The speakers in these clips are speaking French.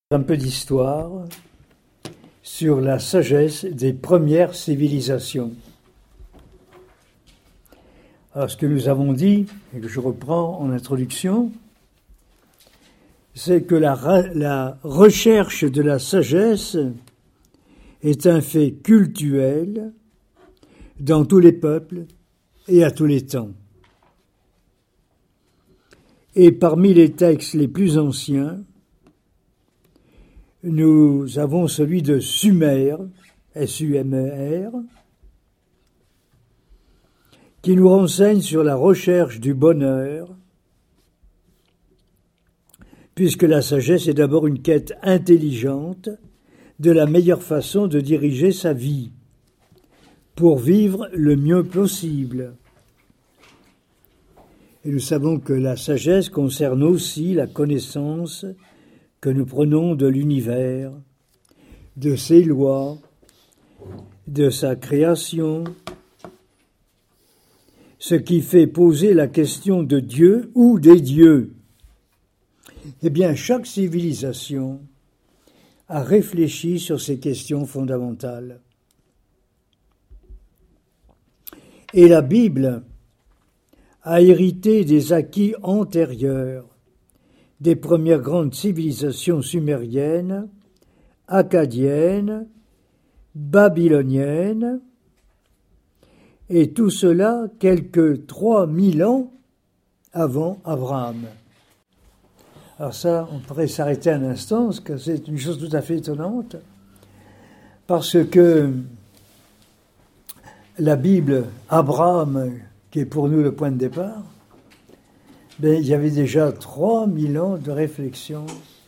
Un peu d'histoire sur la sagesse des premières civilisations. Alors, ce que nous avons dit, et que je reprends en introduction, c'est que la recherche de la sagesse est un fait cultuel dans tous les peuples et à tous les temps. Et parmi les textes les plus anciens, nous avons celui de Sumer, S-U-M-E-R, qui nous renseigne sur la recherche du bonheur, puisque la sagesse est d'abord une quête intelligente de la meilleure façon de diriger sa vie, pour vivre le mieux possible. Et nous savons que la sagesse concerne aussi la connaissance que nous prenons de l'univers, de ses lois, de sa création, ce qui fait poser la question de Dieu ou des dieux. Eh bien, chaque civilisation a réfléchi sur ces questions fondamentales. Et la Bible a hérité des acquis antérieurs des premières grandes civilisations sumériennes, akkadiennes, babyloniennes, et tout cela quelques 3000 ans avant Abraham. Alors ça, on pourrait s'arrêter un instant, parce que c'est une chose tout à fait étonnante, parce que la Bible, Abraham, qui est pour nous le point de départ, il y avait déjà 3000 ans de réflexion.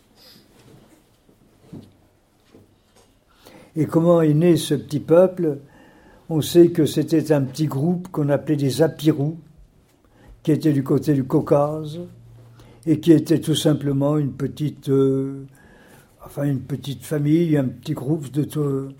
Et comment est né ce petit peuple? On sait que c'était un petit groupe qu'on appelait des Apirous, qui étaient du côté du Caucase, et qui était tout simplement une petite famille, un petit groupe de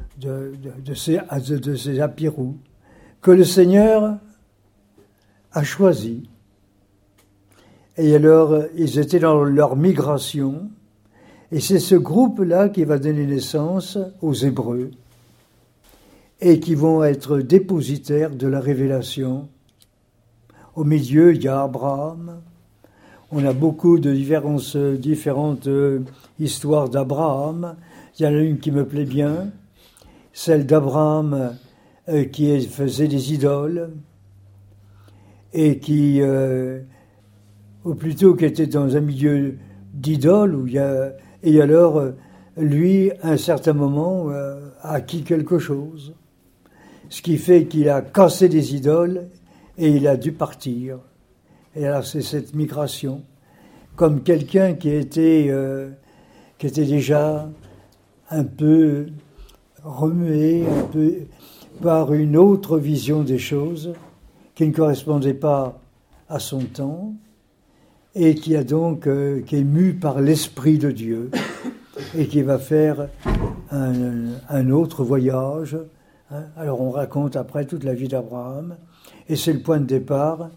ces Apirous, que le Seigneur a choisi. Et alors, ils étaient dans leur migration, et c'est ce groupe-là qui va donner naissance aux Hébreux, et qui vont être dépositaires de la révélation. Au milieu, il y a Abraham. On a beaucoup de différentes histoires d'Abraham. Il y en a une qui me plaît bien, celle d'Abraham qui faisait des idoles, et qui... ou plutôt qui était dans un milieu d'idoles, et alors, lui, à un certain moment, a acquis quelque chose, ce qui fait qu'il a cassé des idoles, et il a dû partir. Et alors, c'est cette migration, comme quelqu'un qui était déjà un peu remué, un peu par une autre vision des choses, qui ne correspondait pas à son temps, et qui est mu par l'Esprit de Dieu, et qui va faire un autre voyage. Alors on raconte après toute la vie d'Abraham, et c'est le point de départ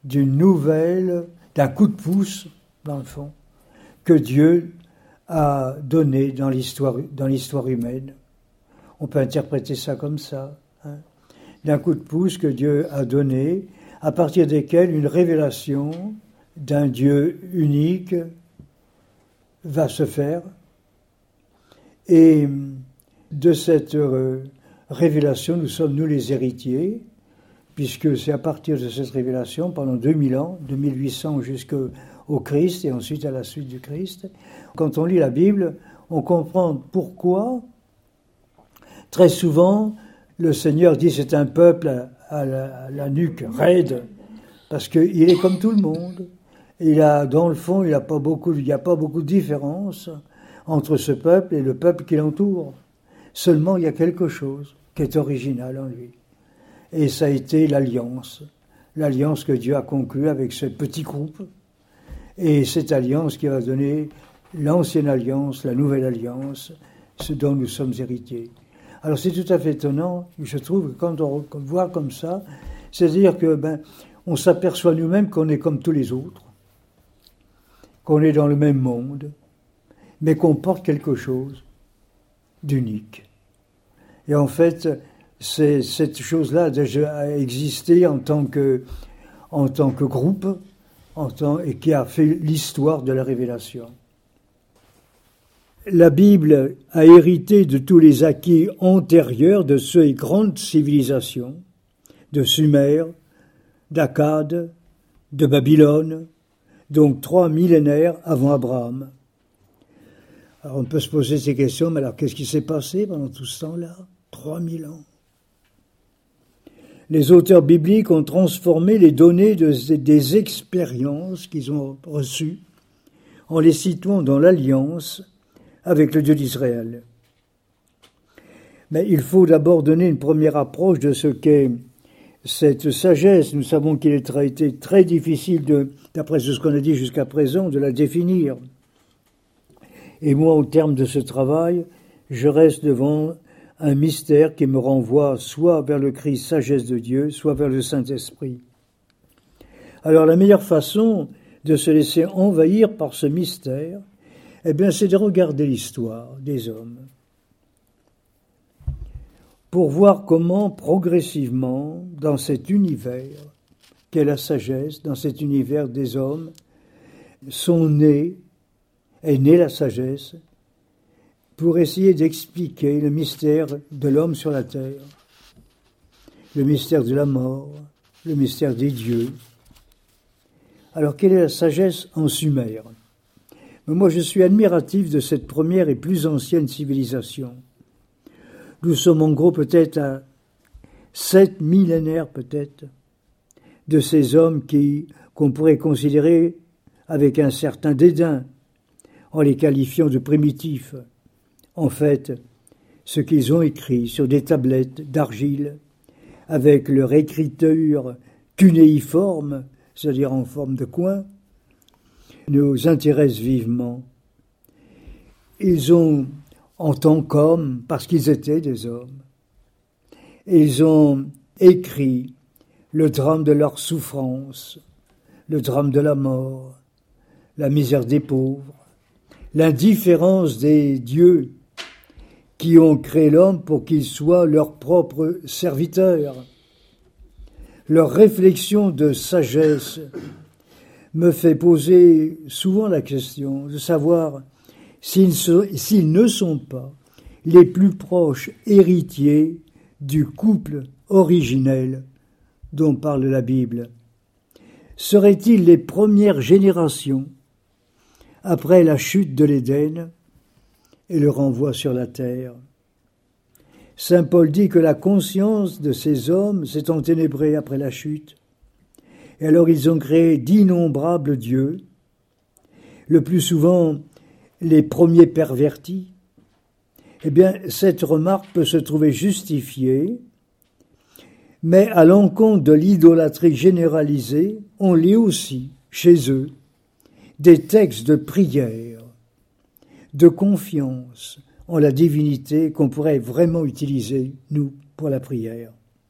d'un coup de pouce, dans le fond, que Dieu a donné dans l'histoire humaine. On peut interpréter ça comme ça, d'un coup de pouce que Dieu a donné, à partir desquels une révélation d'un Dieu unique va se faire, et de cette révélation, nous sommes, nous, les héritiers, puisque c'est à partir de cette révélation, pendant 2000 ans, de 1800 jusqu'au Christ, et ensuite à la suite du Christ, quand on lit la Bible, on comprend pourquoi, très souvent, le Seigneur dit c'est un peuple à la nuque raide, parce qu'il est comme tout le monde. Dans le fond, il n'y a pas beaucoup de différence entre ce peuple et le peuple qui l'entoure. Seulement, il y a quelque chose qui est original en lui. Et ça a été l'alliance que Dieu a conclue avec ce petit groupe. Et cette alliance qui va donner l'ancienne alliance, la nouvelle alliance, ce dont nous sommes héritiers. Alors c'est tout à fait étonnant, je trouve, que quand on voit comme ça, c'est-à-dire que on s'aperçoit nous-mêmes qu'on est comme tous les autres, qu'on est dans le même monde, mais comporte quelque chose d'unique. Et en fait, cette chose-là a déjà existé en tant que groupe, et qui a fait l'histoire de la révélation. La Bible a hérité de tous les acquis antérieurs de ces grandes civilisations, de Sumer, d'Akkad, de Babylone, donc 3 millénaires avant Abraham. Alors on peut se poser ces questions, mais alors qu'est-ce qui s'est passé pendant tout ce temps-là ? 3000 ans. Les auteurs bibliques ont transformé les données des expériences qu'ils ont reçues en les situant dans l'alliance avec le Dieu d'Israël. Mais il faut d'abord donner une première approche de ce qu'est cette sagesse. Nous savons qu'il a été très difficile, d'après ce qu'on a dit jusqu'à présent, de la définir. Et moi, au terme de ce travail, je reste devant un mystère qui me renvoie soit vers le Christ sagesse de Dieu, soit vers le Saint-Esprit. Alors la meilleure façon de se laisser envahir par ce mystère, c'est de regarder l'histoire des hommes, pour voir comment progressivement, dans cet univers qu'est la sagesse, dans cet univers des hommes, est née la sagesse, pour essayer d'expliquer le mystère de l'homme sur la terre, le mystère de la mort, le mystère des dieux. Alors, quelle est la sagesse en Sumer ? Mais moi, je suis admiratif de cette première et plus ancienne civilisation. Nous sommes en gros peut-être à 7 millénaires peut-être de ces hommes qu'on pourrait considérer avec un certain dédain en les qualifiant de primitifs. En fait, ce qu'ils ont écrit sur des tablettes d'argile, avec leur écriture cunéiforme, c'est-à-dire en forme de coin, nous intéresse vivement. Ils ont, en tant qu'hommes, parce qu'ils étaient des hommes, ils ont écrit le drame de leur souffrance, le drame de la mort, la misère des pauvres, l'indifférence des dieux qui ont créé l'homme pour qu'il soit leur propre serviteur. Leur réflexion de sagesse me fait poser souvent la question de savoir s'ils ne sont pas les plus proches héritiers du couple originel dont parle la Bible. Seraient-ils les premières générations après la chute de l'Éden et le renvoi sur la terre? Saint Paul dit que la conscience de ces hommes s'est enténébrée après la chute. Et alors ils ont créé d'innombrables dieux, le plus souvent les premiers pervertis. Cette remarque peut se trouver justifiée, mais à l'encontre de l'idolâtrie généralisée, on lit aussi, chez eux, des textes de prière, de confiance en la divinité qu'on pourrait vraiment utiliser, nous, pour la prière.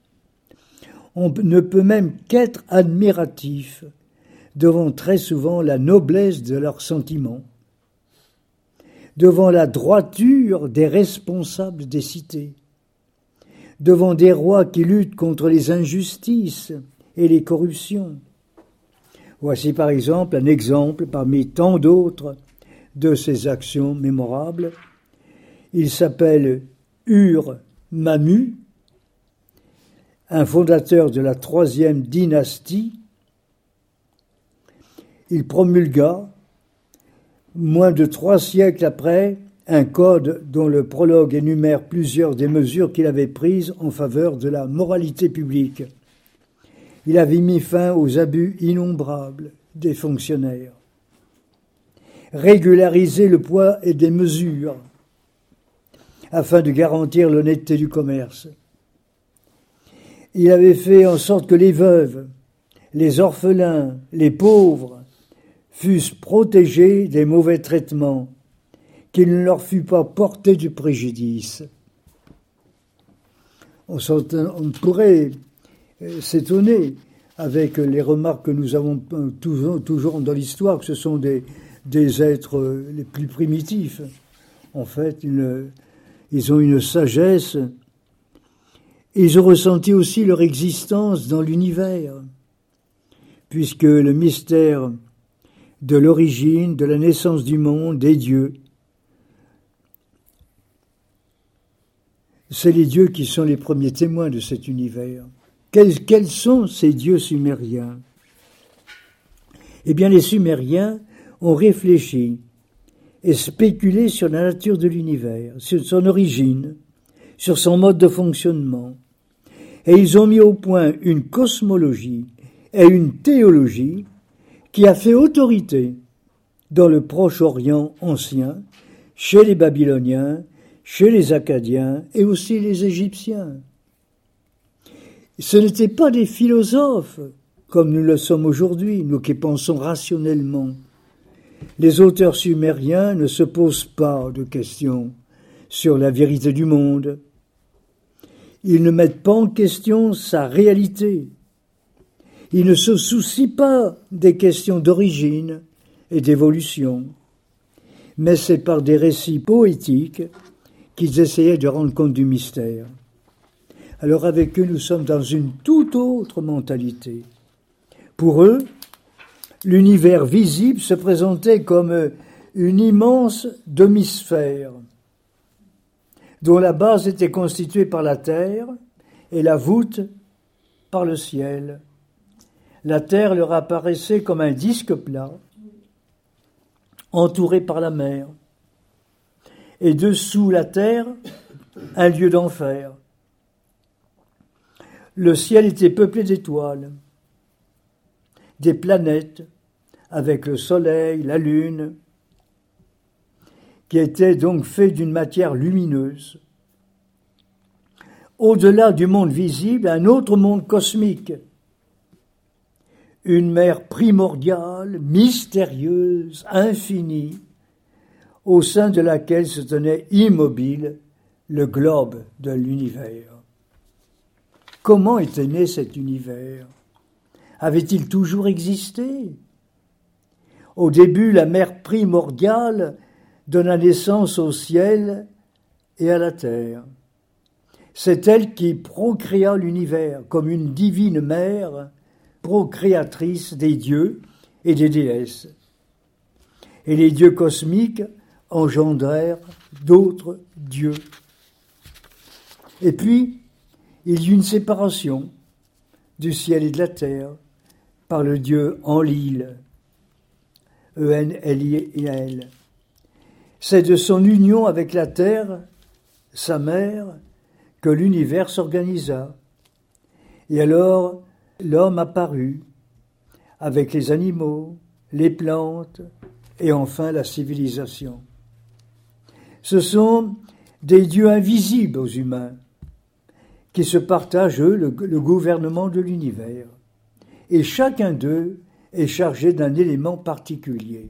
On ne peut même qu'être admiratif devant très souvent la noblesse de leurs sentiments, devant la droiture des responsables des cités, devant des rois qui luttent contre les injustices et les corruptions. Voici par exemple un exemple parmi tant d'autres de ces actions mémorables. Il s'appelle Ur-Mammu, un fondateur de la 3e dynastie. Il promulgua, moins de 3 siècles après, un code dont le prologue énumère plusieurs des mesures qu'il avait prises en faveur de la moralité publique. Il avait mis fin aux abus innombrables des fonctionnaires, régularisé le poids et des mesures afin de garantir l'honnêteté du commerce. Il avait fait en sorte que les veuves, les orphelins, les pauvres fussent protégés des mauvais traitements, qu'il ne leur fût pas porté du préjudice. On pourrait s'étonner avec les remarques que nous avons toujours dans l'histoire, que ce sont des des êtres les plus primitifs. En fait, ils ont une sagesse. Ils ont ressenti aussi leur existence dans l'univers, puisque le mystère de l'origine, de la naissance du monde, des dieux, c'est les dieux qui sont les premiers témoins de cet univers. Quels sont ces dieux sumériens? Eh bien, les Sumériens ont réfléchi et spéculé sur la nature de l'univers, sur son origine, sur son mode de fonctionnement. Et ils ont mis au point une cosmologie et une théologie qui a fait autorité dans le Proche-Orient ancien, chez les Babyloniens, chez les Akkadiens et aussi les Égyptiens. Ce n'étaient pas des philosophes comme nous le sommes aujourd'hui, nous qui pensons rationnellement. Les auteurs sumériens ne se posent pas de questions sur la vérité du monde. Ils ne mettent pas en question sa réalité. Ils ne se soucient pas des questions d'origine et d'évolution. Mais c'est par des récits poétiques qu'ils essayaient de rendre compte du mystère. Alors avec eux, nous sommes dans une toute autre mentalité. Pour eux, l'univers visible se présentait comme une immense demi-sphère, dont la base était constituée par la terre et la voûte par le ciel. La terre leur apparaissait comme un disque plat, entouré par la mer, et dessous la terre, un lieu d'enfer. Le ciel était peuplé d'étoiles, des planètes, avec le soleil, la lune, qui étaient donc faits d'une matière lumineuse. Au-delà du monde visible, un autre monde cosmique, une mer primordiale, mystérieuse, infinie, au sein de laquelle se tenait immobile le globe de l'univers. Comment était né cet univers? Avait-il toujours existé? Au début, la mer primordiale donna naissance au ciel et à la terre. C'est elle qui procréa l'univers comme une divine mère procréatrice des dieux et des déesses. Et les dieux cosmiques engendrèrent d'autres dieux. Et puis, il y eut une séparation du ciel et de la terre par le dieu Enlil, E-N-L-I-L. C'est de son union avec la terre, sa mère, que l'univers s'organisa. Et alors, l'homme apparut avec les animaux, les plantes et enfin la civilisation. Ce sont des dieux invisibles aux humains qui se partagent, eux, le gouvernement de l'univers. Et chacun d'eux est chargé d'un élément particulier.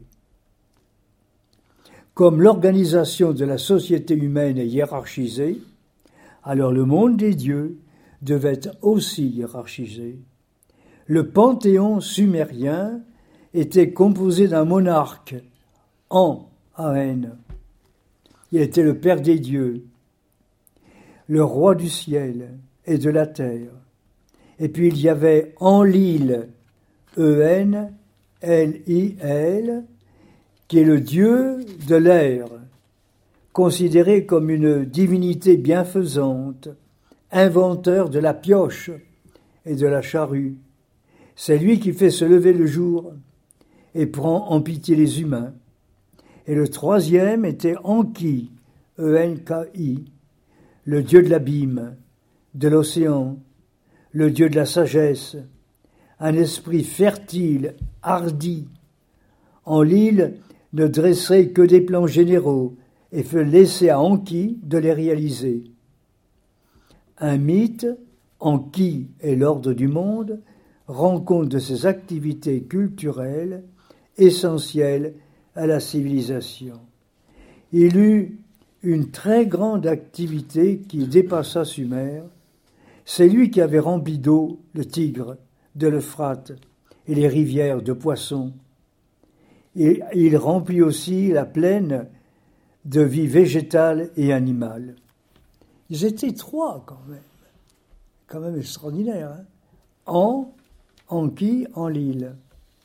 Comme l'organisation de la société humaine est hiérarchisée, alors le monde des dieux devait être aussi hiérarchisé. Le panthéon sumérien était composé d'un monarque, An. Il était le père des dieux, le roi du ciel et de la terre. Et puis il y avait Enlil, E-N-L-I-L, qui est le dieu de l'air, considéré comme une divinité bienfaisante, inventeur de la pioche et de la charrue. C'est lui qui fait se lever le jour et prend en pitié les humains. Et le troisième était Enki, E-N-K-I, le dieu de l'abîme, de l'océan, le dieu de la sagesse, un esprit fertile, hardi. Enlil ne dresserait que des plans généraux et fait laisser à Enki de les réaliser. Un mythe, Enki et l'ordre du monde, rend compte de ses activités culturelles essentielles à la civilisation. Il eut une très grande activité qui dépassa Sumer. C'est lui qui avait rempli d'eau le Tigre, de l'Euphrate et les rivières de poissons. Et il remplit aussi la plaine de vie végétale et animale. Ils étaient 3 quand même extraordinaire. Hein. Enki, Enlil.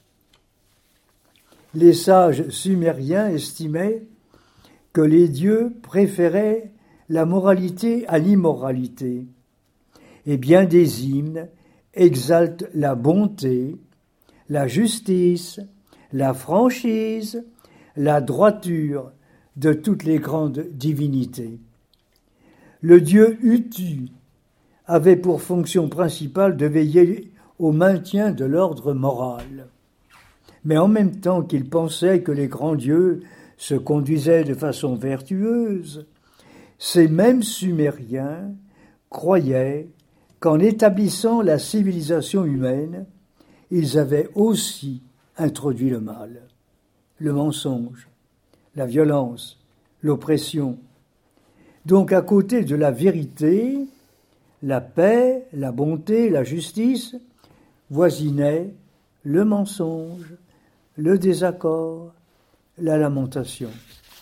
Les sages sumériens estimaient que les dieux préféraient la moralité à l'immoralité. Et bien des hymnes exaltent la bonté, la justice, la franchise, la droiture de toutes les grandes divinités. Le dieu Utu avait pour fonction principale de veiller au maintien de l'ordre moral. Mais en même temps qu'il pensait que les grands dieux se conduisaient de façon vertueuse, ces mêmes Sumériens croyaient qu'en établissant la civilisation humaine, ils avaient aussi introduit le mal, le mensonge, la violence, l'oppression. Donc à côté de la vérité, la paix, la bonté, la justice, voisinaient le mensonge, le désaccord, la lamentation.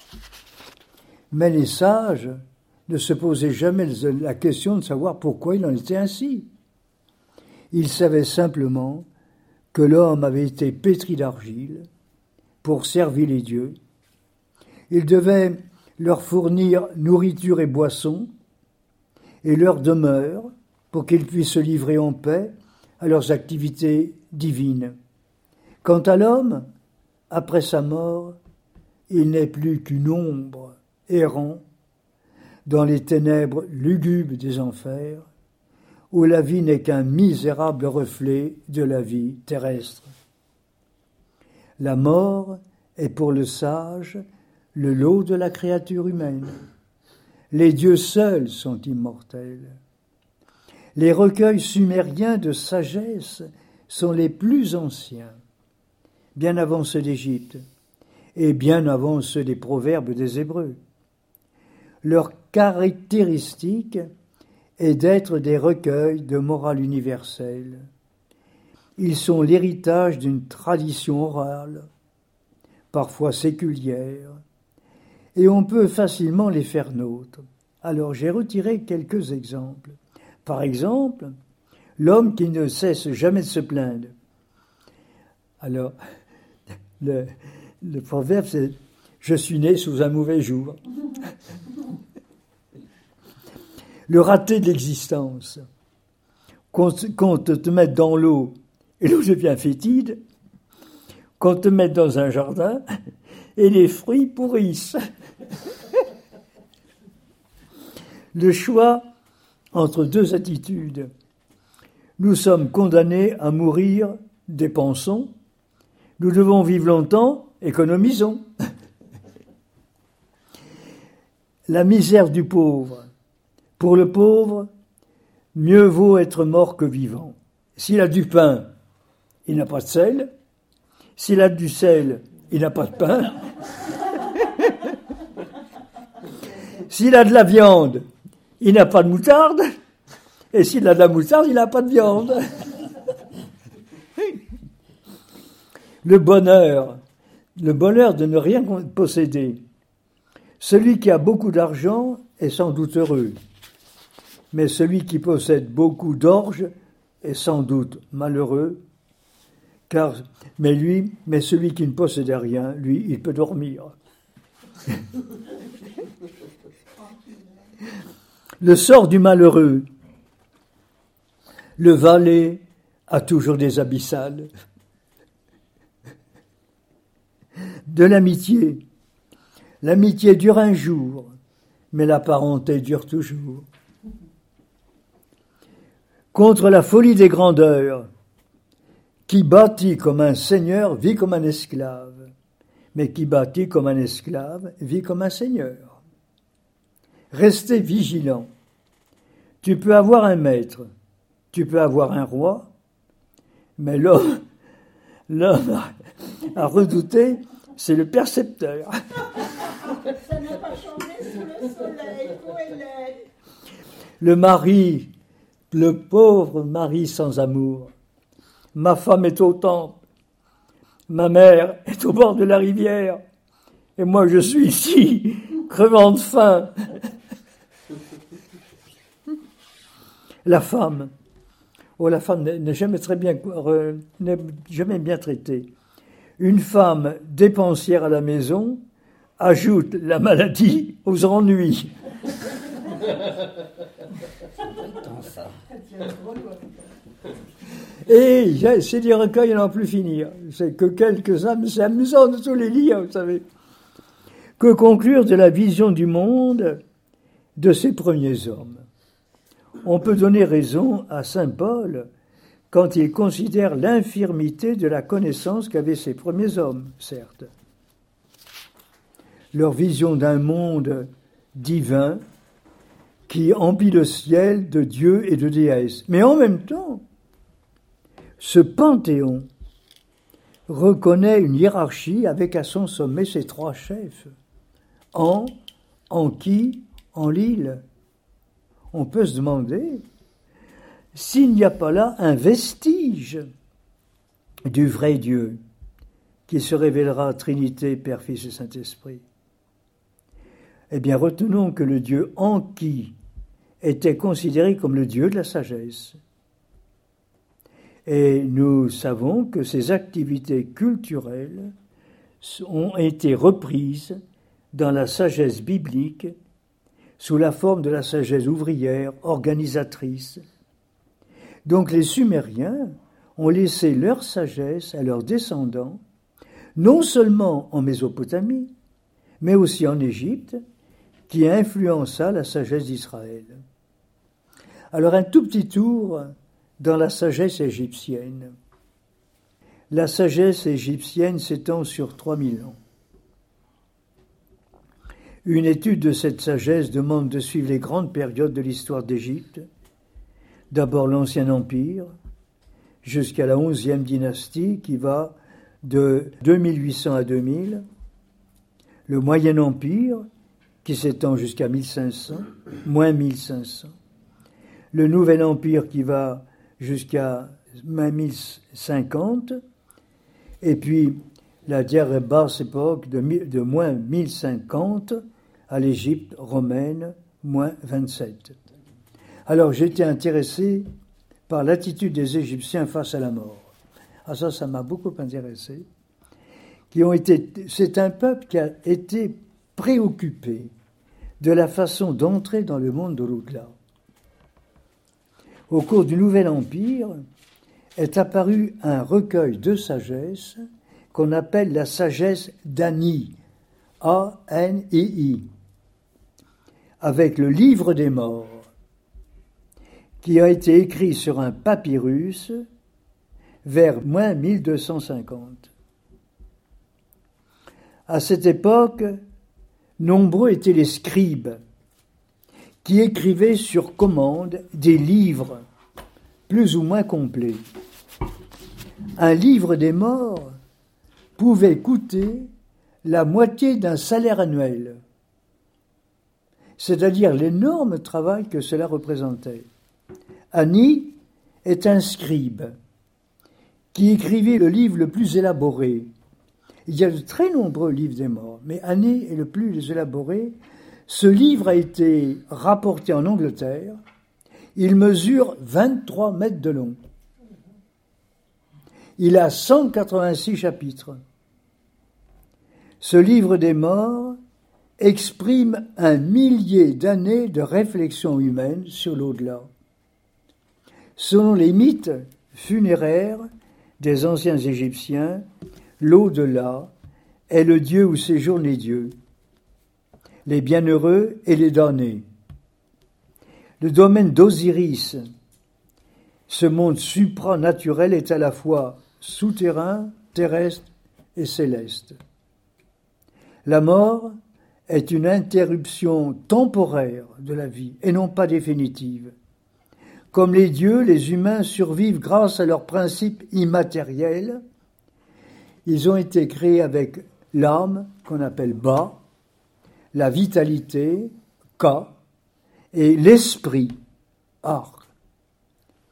Mais les sages ne se posaient jamais la question de savoir pourquoi il en était ainsi. Ils savaient simplement que l'homme avait été pétri d'argile pour servir les dieux. Il devait leur fournir nourriture et boisson et leur demeure pour qu'ils puissent se livrer en paix à leurs activités divines. Quant à l'homme, après sa mort, il n'est plus qu'une ombre errant dans les ténèbres lugubres des enfers, où la vie n'est qu'un misérable reflet de la vie terrestre. La mort est pour le sage le lot de la créature humaine. Les dieux seuls sont immortels. Les recueils sumériens de sagesse sont les plus anciens, bien avant ceux d'Égypte et bien avant ceux des proverbes des Hébreux. Leur caractéristique est d'être des recueils de morale universelle. Ils sont l'héritage d'une tradition orale, parfois séculière, et on peut facilement les faire nôtres. Alors j'ai retiré quelques exemples. Par exemple, l'homme qui ne cesse jamais de se plaindre. Alors, le proverbe, c'est « Je suis né sous un mauvais jour ». Le raté de l'existence. Qu'on te mette dans l'eau et l'eau devient fétide, qu'on te mette dans un jardin et les fruits pourrissent. Le choix entre deux attitudes. Nous sommes condamnés à mourir, dépensons. Nous devons vivre longtemps, économisons. La misère du pauvre. Pour le pauvre, mieux vaut être mort que vivant. S'il a du pain, il n'a pas de sel. S'il a du sel, il n'a pas de pain. S'il a de la viande, il n'a pas de moutarde. Et s'il a de la moutarde, il n'a pas de viande. Le bonheur de ne rien posséder. Celui qui a beaucoup d'argent est sans doute heureux. Mais celui qui possède beaucoup d'orge est sans doute malheureux, mais celui qui ne possède rien, lui, il peut dormir. Le sort du malheureux. Le valet a toujours des abyssales. De l'amitié. L'amitié dure un jour, mais la parenté dure toujours. Contre la folie des grandeurs, qui bâtit comme un seigneur vit comme un esclave, mais qui bâtit comme un esclave vit comme un seigneur. Restez vigilants. Tu peux avoir un maître, tu peux avoir un roi, mais l'homme à redouter, c'est le percepteur. Ça n'a pas changé sous le soleil, Goélette. Le mari, le pauvre mari sans amour. Ma femme est au temple. Ma mère est au bord de la rivière et moi je suis ici, crevant de faim. La femme n'est jamais n'est jamais bien traitée. Une femme dépensière à la maison ajoute la maladie aux ennuis. Et c'est des recueils à n'en plus finir. C'est que quelques-uns, mais c'est amusant de tous les lire, vous savez. Que conclure de la vision du monde de ces premiers hommes? On peut donner raison à saint Paul quand il considère l'infirmité de la connaissance qu'avaient ces premiers hommes, certes. Leur vision d'un monde divin qui emplit le ciel de dieux et de déesses. Mais en même temps, ce panthéon reconnaît une hiérarchie avec à son sommet ses trois chefs. Enki, Enlil. On peut se demander s'il n'y a pas là un vestige du vrai Dieu qui se révélera Trinité, Père, Fils et Saint-Esprit. Eh bien, retenons que le Dieu Enki était considéré comme le Dieu de la sagesse. Et nous savons que ces activités culturelles ont été reprises dans la sagesse biblique sous la forme de la sagesse ouvrière, organisatrice. Donc les Sumériens ont laissé leur sagesse à leurs descendants, non seulement en Mésopotamie, mais aussi en Égypte, qui influença la sagesse d'Israël. Alors un tout petit tour dans la sagesse égyptienne. La sagesse égyptienne s'étend sur 3000 ans. Une étude de cette sagesse demande de suivre les grandes périodes de l'histoire d'Égypte. D'abord l'Ancien Empire, jusqu'à la 11e dynastie qui va de 2800 à 2000. Le Moyen Empire qui s'étend jusqu'à 1500, moins 1500. Le Nouvel Empire qui va jusqu'à 1050. Et puis la dernière basse époque de moins 1050 à l'Égypte romaine, moins 27. Alors j'étais intéressé par l'attitude des Égyptiens face à la mort. Ah ça m'a beaucoup intéressé. C'est un peuple qui a été préoccupé de la façon d'entrer dans le monde de l'au-delà. Au cours du Nouvel Empire est apparu un recueil de sagesse qu'on appelle la sagesse d'Ani, A-N-I-I, avec le livre des morts, qui a été écrit sur un papyrus vers moins 1250. À cette époque, nombreux étaient les scribes qui écrivaient sur commande des livres plus ou moins complets. Un livre des morts pouvait coûter la moitié d'un salaire annuel, c'est-à-dire l'énorme travail que cela représentait. Ani est un scribe qui écrivait le livre le plus élaboré. Il y a de très nombreux livres des morts, mais Ani est le plus élaboré. Ce livre a été rapporté en Angleterre. Il mesure 23 mètres de long. Il a 186 chapitres. Ce livre des morts exprime 1 millier d'années de réflexion humaine sur l'au-delà. Selon les mythes funéraires des anciens Égyptiens, l'au-delà est le Dieu où séjournent les dieux, les bienheureux et les damnés. Le domaine d'Osiris, ce monde supranaturel, est à la fois souterrain, terrestre et céleste. La mort est une interruption temporaire de la vie et non pas définitive. Comme les dieux, les humains survivent grâce à leurs principes immatériels. Ils ont été créés avec l'âme, qu'on appelle Ba, la vitalité, Ka, et l'esprit, Ar.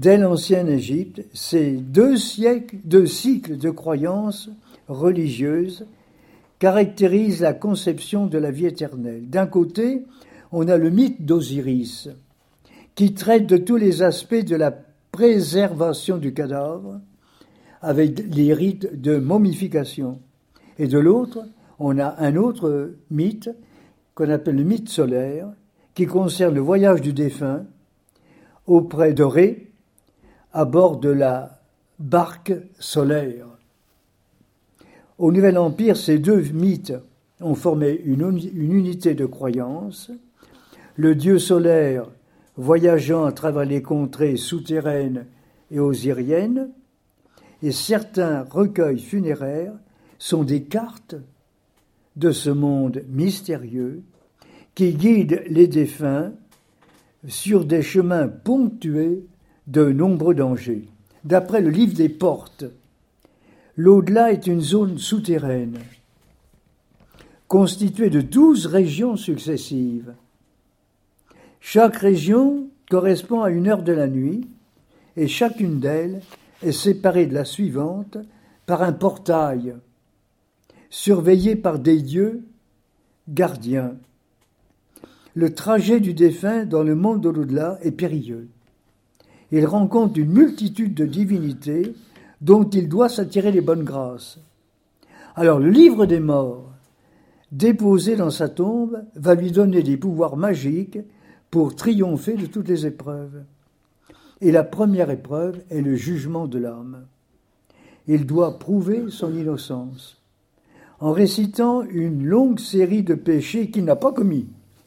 dès l'ancienne Égypte, ces deux cycles de croyances religieuses caractérisent la conception de la vie éternelle. D'un côté, on a le mythe d'Osiris, qui traite de tous les aspects de la préservation du cadavre, avec les rites de momification. Et de l'autre, on a un autre mythe, qu'on appelle le mythe solaire, qui concerne le voyage du défunt auprès de Ré, à bord de la barque solaire. Au Nouvel Empire, ces deux mythes ont formé une unité de croyance. Le dieu solaire voyageant à travers les contrées souterraines et osiriennes, et certains recueils funéraires sont des cartes de ce monde mystérieux qui guident les défunts sur des chemins ponctués de nombreux dangers. D'après le livre des Portes, l'au-delà est une zone souterraine constituée de 12 régions successives. Chaque région correspond à une heure de la nuit et chacune d'elles est séparée de la suivante par un portail, surveillé par des dieux gardiens. Le trajet du défunt dans le monde de l'au-delà est périlleux. Il rencontre une multitude de divinités dont il doit s'attirer les bonnes grâces. Alors le livre des morts, déposé dans sa tombe, va lui donner des pouvoirs magiques pour triompher de toutes les épreuves. Et la première épreuve est le jugement de l'âme. Il doit prouver son innocence en récitant une longue série de péchés qu'il n'a pas commis.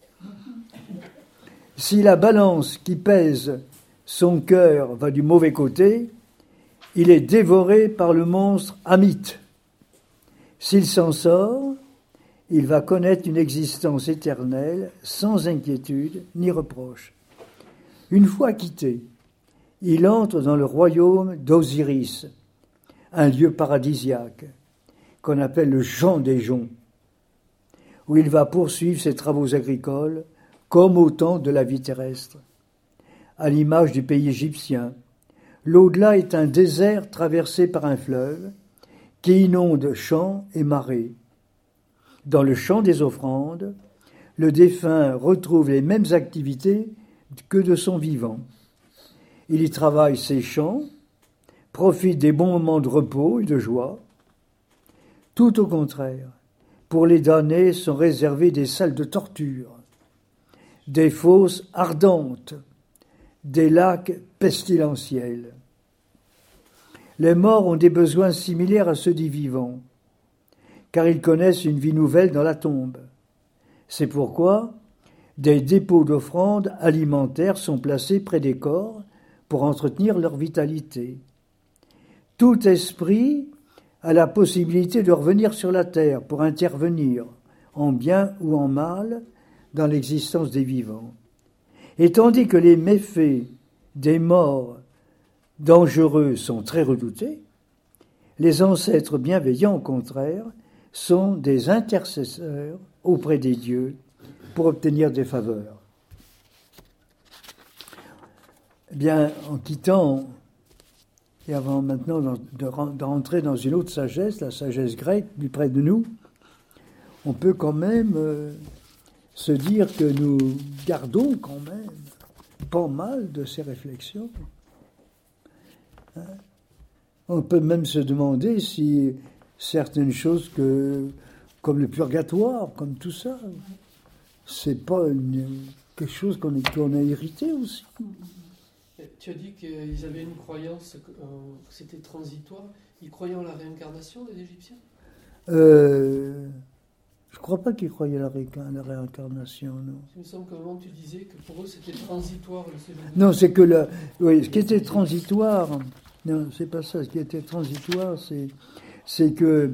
Si la balance qui pèse son cœur va du mauvais côté, il est dévoré par le monstre Hamit. S'il s'en sort, il va connaître une existence éternelle, sans inquiétude ni reproche. Une fois quitté, il entre dans le royaume d'Osiris, un lieu paradisiaque, qu'on appelle le champ des joncs, où il va poursuivre ses travaux agricoles, comme au temps de la vie terrestre. À l'image du pays égyptien, l'au-delà est un désert traversé par un fleuve qui inonde champs et marais. Dans le champ des offrandes, le défunt retrouve les mêmes activités que de son vivant. Il y travaille ses champs, profite des bons moments de repos et de joie. Tout au contraire, pour les damnés sont réservées des salles de torture, des fosses ardentes, des lacs pestilentiels. Les morts ont des besoins similaires à ceux des vivants, car ils connaissent une vie nouvelle dans la tombe. C'est pourquoi des dépôts d'offrandes alimentaires sont placés près des corps pour entretenir leur vitalité. Tout esprit a la possibilité de revenir sur la terre pour intervenir, en bien ou en mal, dans l'existence des vivants. Et tandis que les méfaits des morts dangereux sont très redoutés, les ancêtres bienveillants, au contraire, sont des intercesseurs auprès des dieux pour obtenir des faveurs. Eh bien, en quittant, et avant maintenant de rentrer dans une autre sagesse, la sagesse grecque, plus près de nous, on peut quand même se dire que nous gardons quand même pas mal de ces réflexions. Hein? On peut même se demander si certaines choses comme le purgatoire, comme tout ça, c'est pas quelque chose qu'on a hérité aussi. Tu as dit qu'ils avaient une croyance que c'était transitoire. Ils croyaient en la réincarnation des Égyptiens ? Je crois pas qu'ils croyaient à la réincarnation, non. Il me semble qu'à un moment tu disais que pour eux c'était transitoire le séjour. Non, c'est que ce qui était transitoire, non, c'est pas ça. Ce qui était transitoire, c'est que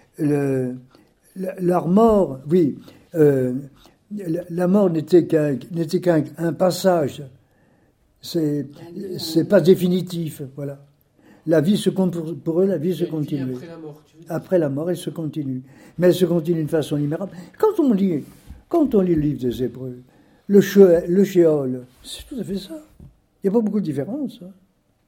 leur mort, oui, la mort n'était qu'un passage. C'est pas définitif, voilà. La vie se compte pour eux, la vie se continue. Après la mort, tu veux dire. Après la mort, elle se continue. Mais elle se continue d'une façon immérable. Quand on lit le livre des Hébreux, le Sheol, c'est tout à fait ça. Il n'y a pas beaucoup de différence. Hein.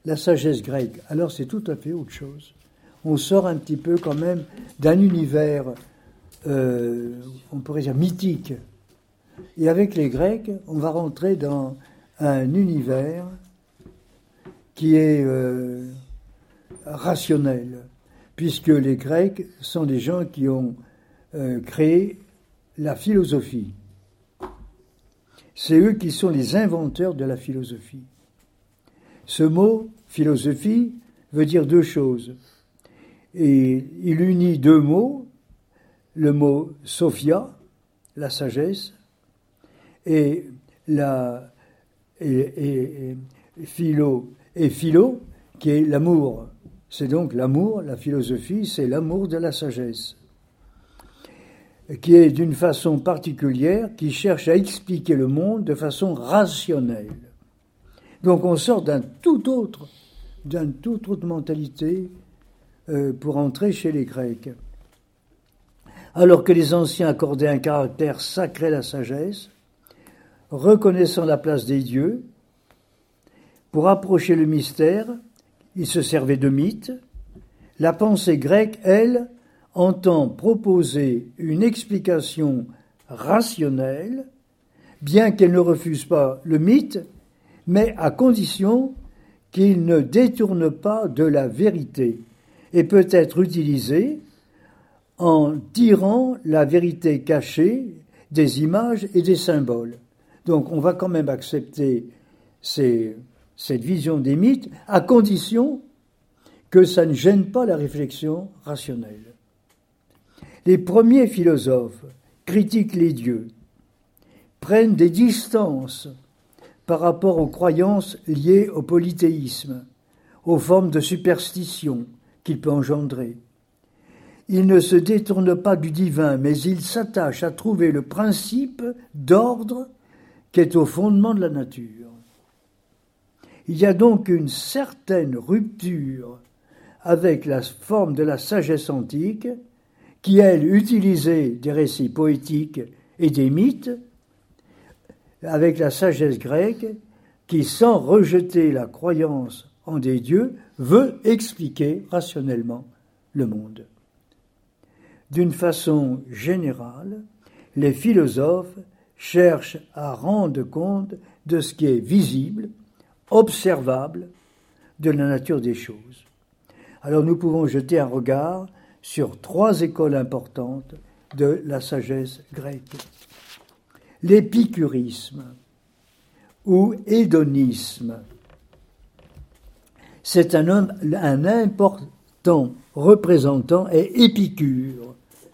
la sagesse grecque, alors c'est tout à fait autre chose. On sort un petit peu quand même d'un univers, on pourrait dire, mythique. Et avec les Grecs, on va rentrer dans un univers qui est rationnel, puisque les Grecs sont des gens qui ont créé la philosophie. C'est eux qui sont les inventeurs de la philosophie. Ce mot, philosophie, veut dire deux choses. Et il unit deux mots, le mot sophia, la sagesse, et philo, qui est l'amour. C'est donc l'amour, la philosophie, c'est l'amour de la sagesse, qui est d'une façon particulière, qui cherche à expliquer le monde de façon rationnelle. Donc on sort d'une toute autre mentalité pour entrer chez les Grecs. Alors que les anciens accordaient un caractère sacré à la sagesse, reconnaissant la place des dieux, pour approcher le mystère, ils se servaient de mythes. La pensée grecque, elle, entend proposer une explication rationnelle, bien qu'elle ne refuse pas le mythe, mais à condition qu'il ne détourne pas de la vérité et peut être utilisé en tirant la vérité cachée des images et des symboles. Donc on va quand même accepter cette vision des mythes à condition que ça ne gêne pas la réflexion rationnelle. Les premiers philosophes critiquent les dieux, prennent des distances par rapport aux croyances liées au polythéisme, aux formes de superstition qu'il peut engendrer. Ils ne se détournent pas du divin, mais ils s'attachent à trouver le principe d'ordre qui est au fondement de la nature. Il y a donc une certaine rupture avec la forme de la sagesse antique, qui, elle, utilisait des récits poétiques et des mythes, avec la sagesse grecque, qui, sans rejeter la croyance en des dieux, veut expliquer rationnellement le monde. D'une façon générale, les philosophes cherchent à rendre compte de ce qui est visible, observable, de la nature des choses. Alors nous pouvons jeter un regard sur trois écoles importantes de la sagesse grecque. L'épicurisme ou hédonisme. C'est un important représentant est Épicure.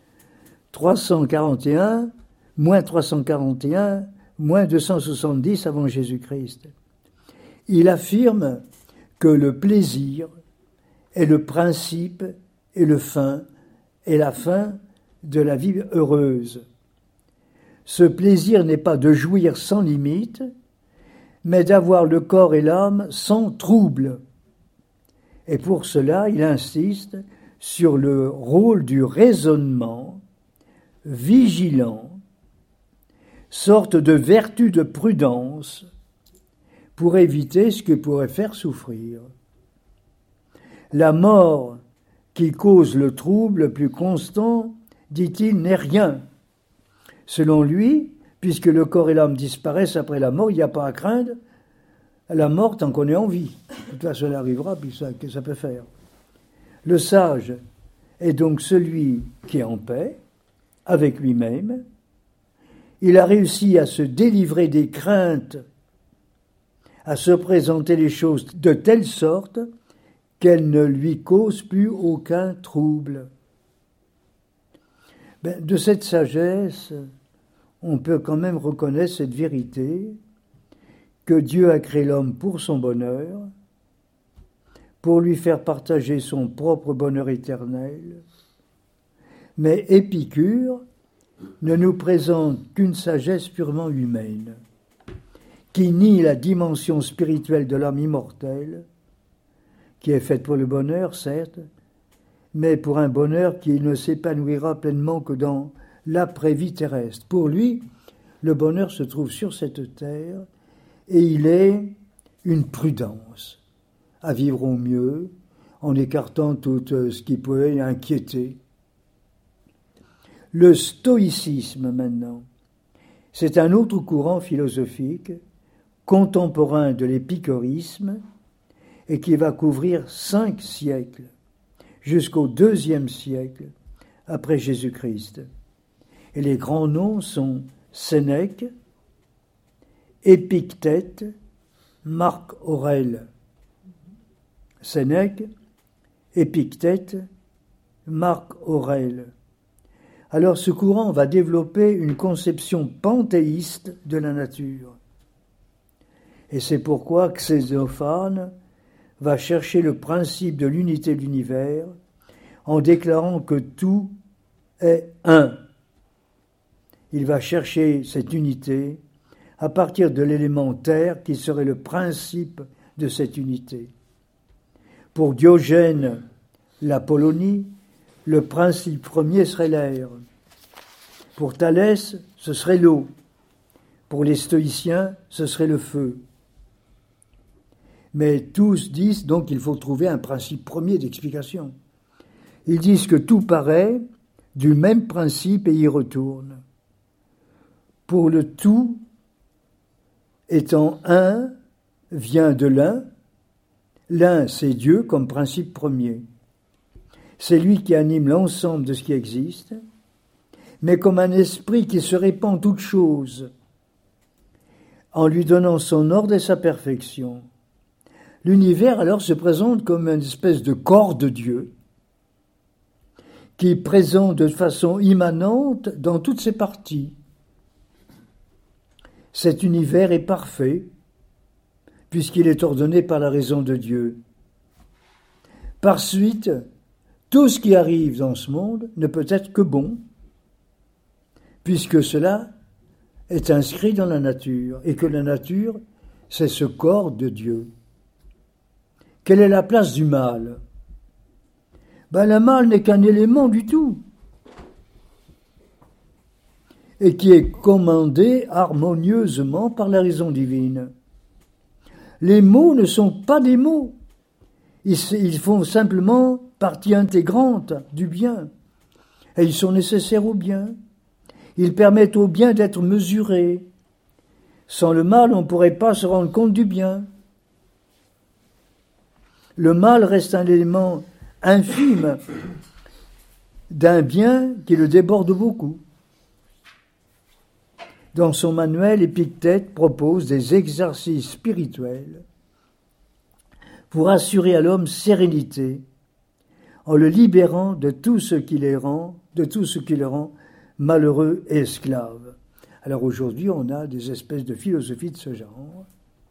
341, moins 341, moins 270 avant Jésus-Christ. Il affirme que le plaisir est le principe et la fin de la vie heureuse. Ce plaisir n'est pas de jouir sans limite, mais d'avoir le corps et l'âme sans trouble. Et pour cela, il insiste sur le rôle du raisonnement vigilant, sorte de vertu de prudence, pour éviter ce qui pourrait faire souffrir. La mort qui cause le trouble le plus constant, dit-il, n'est rien. Selon lui, puisque le corps et l'âme disparaissent après la mort, il n'y a pas à craindre la mort tant qu'on est en vie. De toute façon, elle arrivera, puis ça peut faire. Le sage est donc celui qui est en paix avec lui-même. Il a réussi à se délivrer des craintes, à se présenter les choses de telle sorte qu'elles ne lui causent plus aucun trouble. De cette sagesse, on peut quand même reconnaître cette vérité que Dieu a créé l'homme pour son bonheur, pour lui faire partager son propre bonheur éternel. Mais Épicure ne nous présente qu'une sagesse purement humaine, qui nie la dimension spirituelle de l'âme immortelle, qui est faite pour le bonheur, certes, mais pour un bonheur qui ne s'épanouira pleinement que dans l'après-vie terrestre. Pour lui, le bonheur se trouve sur cette terre et il est une prudence, à vivre au mieux, en écartant tout ce qui pouvait inquiéter. Le stoïcisme, maintenant, c'est un autre courant philosophique, contemporain de l'épicurisme, et qui va couvrir 5 siècles, jusqu'au 2e siècle après Jésus-Christ. Et les grands noms sont Sénèque, Épictète, Marc Aurèle. Sénèque, Épictète, Marc Aurèle. Alors ce courant va développer une conception panthéiste de la nature. Et c'est pourquoi Ctésophane va chercher le principe de l'unité de l'univers en déclarant que tout est un. Il va chercher cette unité à partir de l'élément terre qui serait le principe de cette unité. Pour Diogène l'Apollonie, le principe premier serait l'air. Pour Thalès, ce serait l'eau. Pour les stoïciens, ce serait le feu. Mais tous disent donc qu'il faut trouver un principe premier d'explication. Ils disent que tout paraît du même principe et y retourne. Pour le tout, étant un, vient de l'un. L'un, c'est Dieu comme principe premier. C'est lui qui anime l'ensemble de ce qui existe, mais comme un esprit qui se répand en toutes choses, en lui donnant son ordre et sa perfection. L'univers alors se présente comme une espèce de corps de Dieu, qui est présent de façon immanente dans toutes ses parties. Cet univers est parfait, puisqu'il est ordonné par la raison de Dieu. Par suite, tout ce qui arrive dans ce monde ne peut être que bon, puisque cela est inscrit dans la nature, et que la nature, c'est ce corps de Dieu. Quelle est la place du mal ? Le mal n'est qu'un élément du tout, et qui est commandé harmonieusement par la raison divine. Les mots ne sont pas des mots, ils font simplement partie intégrante du bien, et ils sont nécessaires au bien. Ils permettent au bien d'être mesuré. Sans le mal, on ne pourrait pas se rendre compte du bien. Le mal reste un élément infime d'un bien qui le déborde beaucoup. Dans son manuel, Épictète propose des exercices spirituels pour assurer à l'homme sérénité, en le libérant de tout ce qui le rend malheureux et esclave. Alors aujourd'hui, on a des espèces de philosophies de ce genre.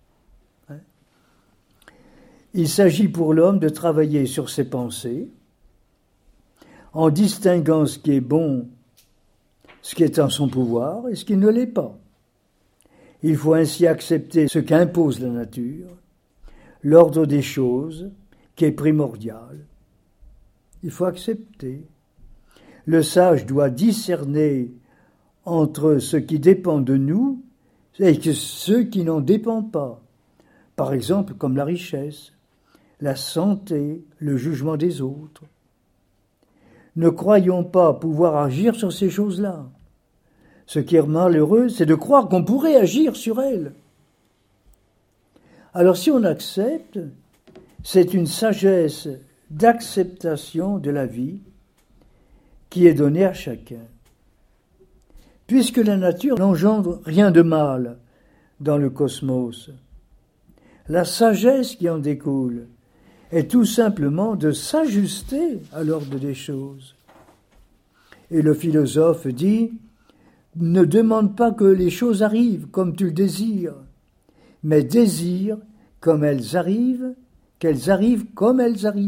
Il s'agit pour l'homme de travailler sur ses pensées, en distinguant ce qui est bon, ce qui est en son pouvoir et ce qui ne l'est pas. Il faut ainsi accepter ce qu'impose la nature, l'ordre des choses qui est primordial. Il faut accepter. Le sage doit discerner entre ce qui dépend de nous et ce qui n'en dépend pas. Par exemple, comme la richesse, la santé, le jugement des autres. Ne croyons pas pouvoir agir sur ces choses-là. Ce qui est malheureux, c'est de croire qu'on pourrait agir sur elles. Alors si on accepte, c'est une sagesse d'acceptation de la vie qui est donnée à chacun. Puisque la nature n'engendre rien de mal dans le cosmos, la sagesse qui en découle est tout simplement de s'ajuster à l'ordre des choses. Et le philosophe dit « Ne demande pas que les choses arrivent comme tu le désires, mais désire comme elles arrivent, qu'elles arrivent comme elles arrivent. »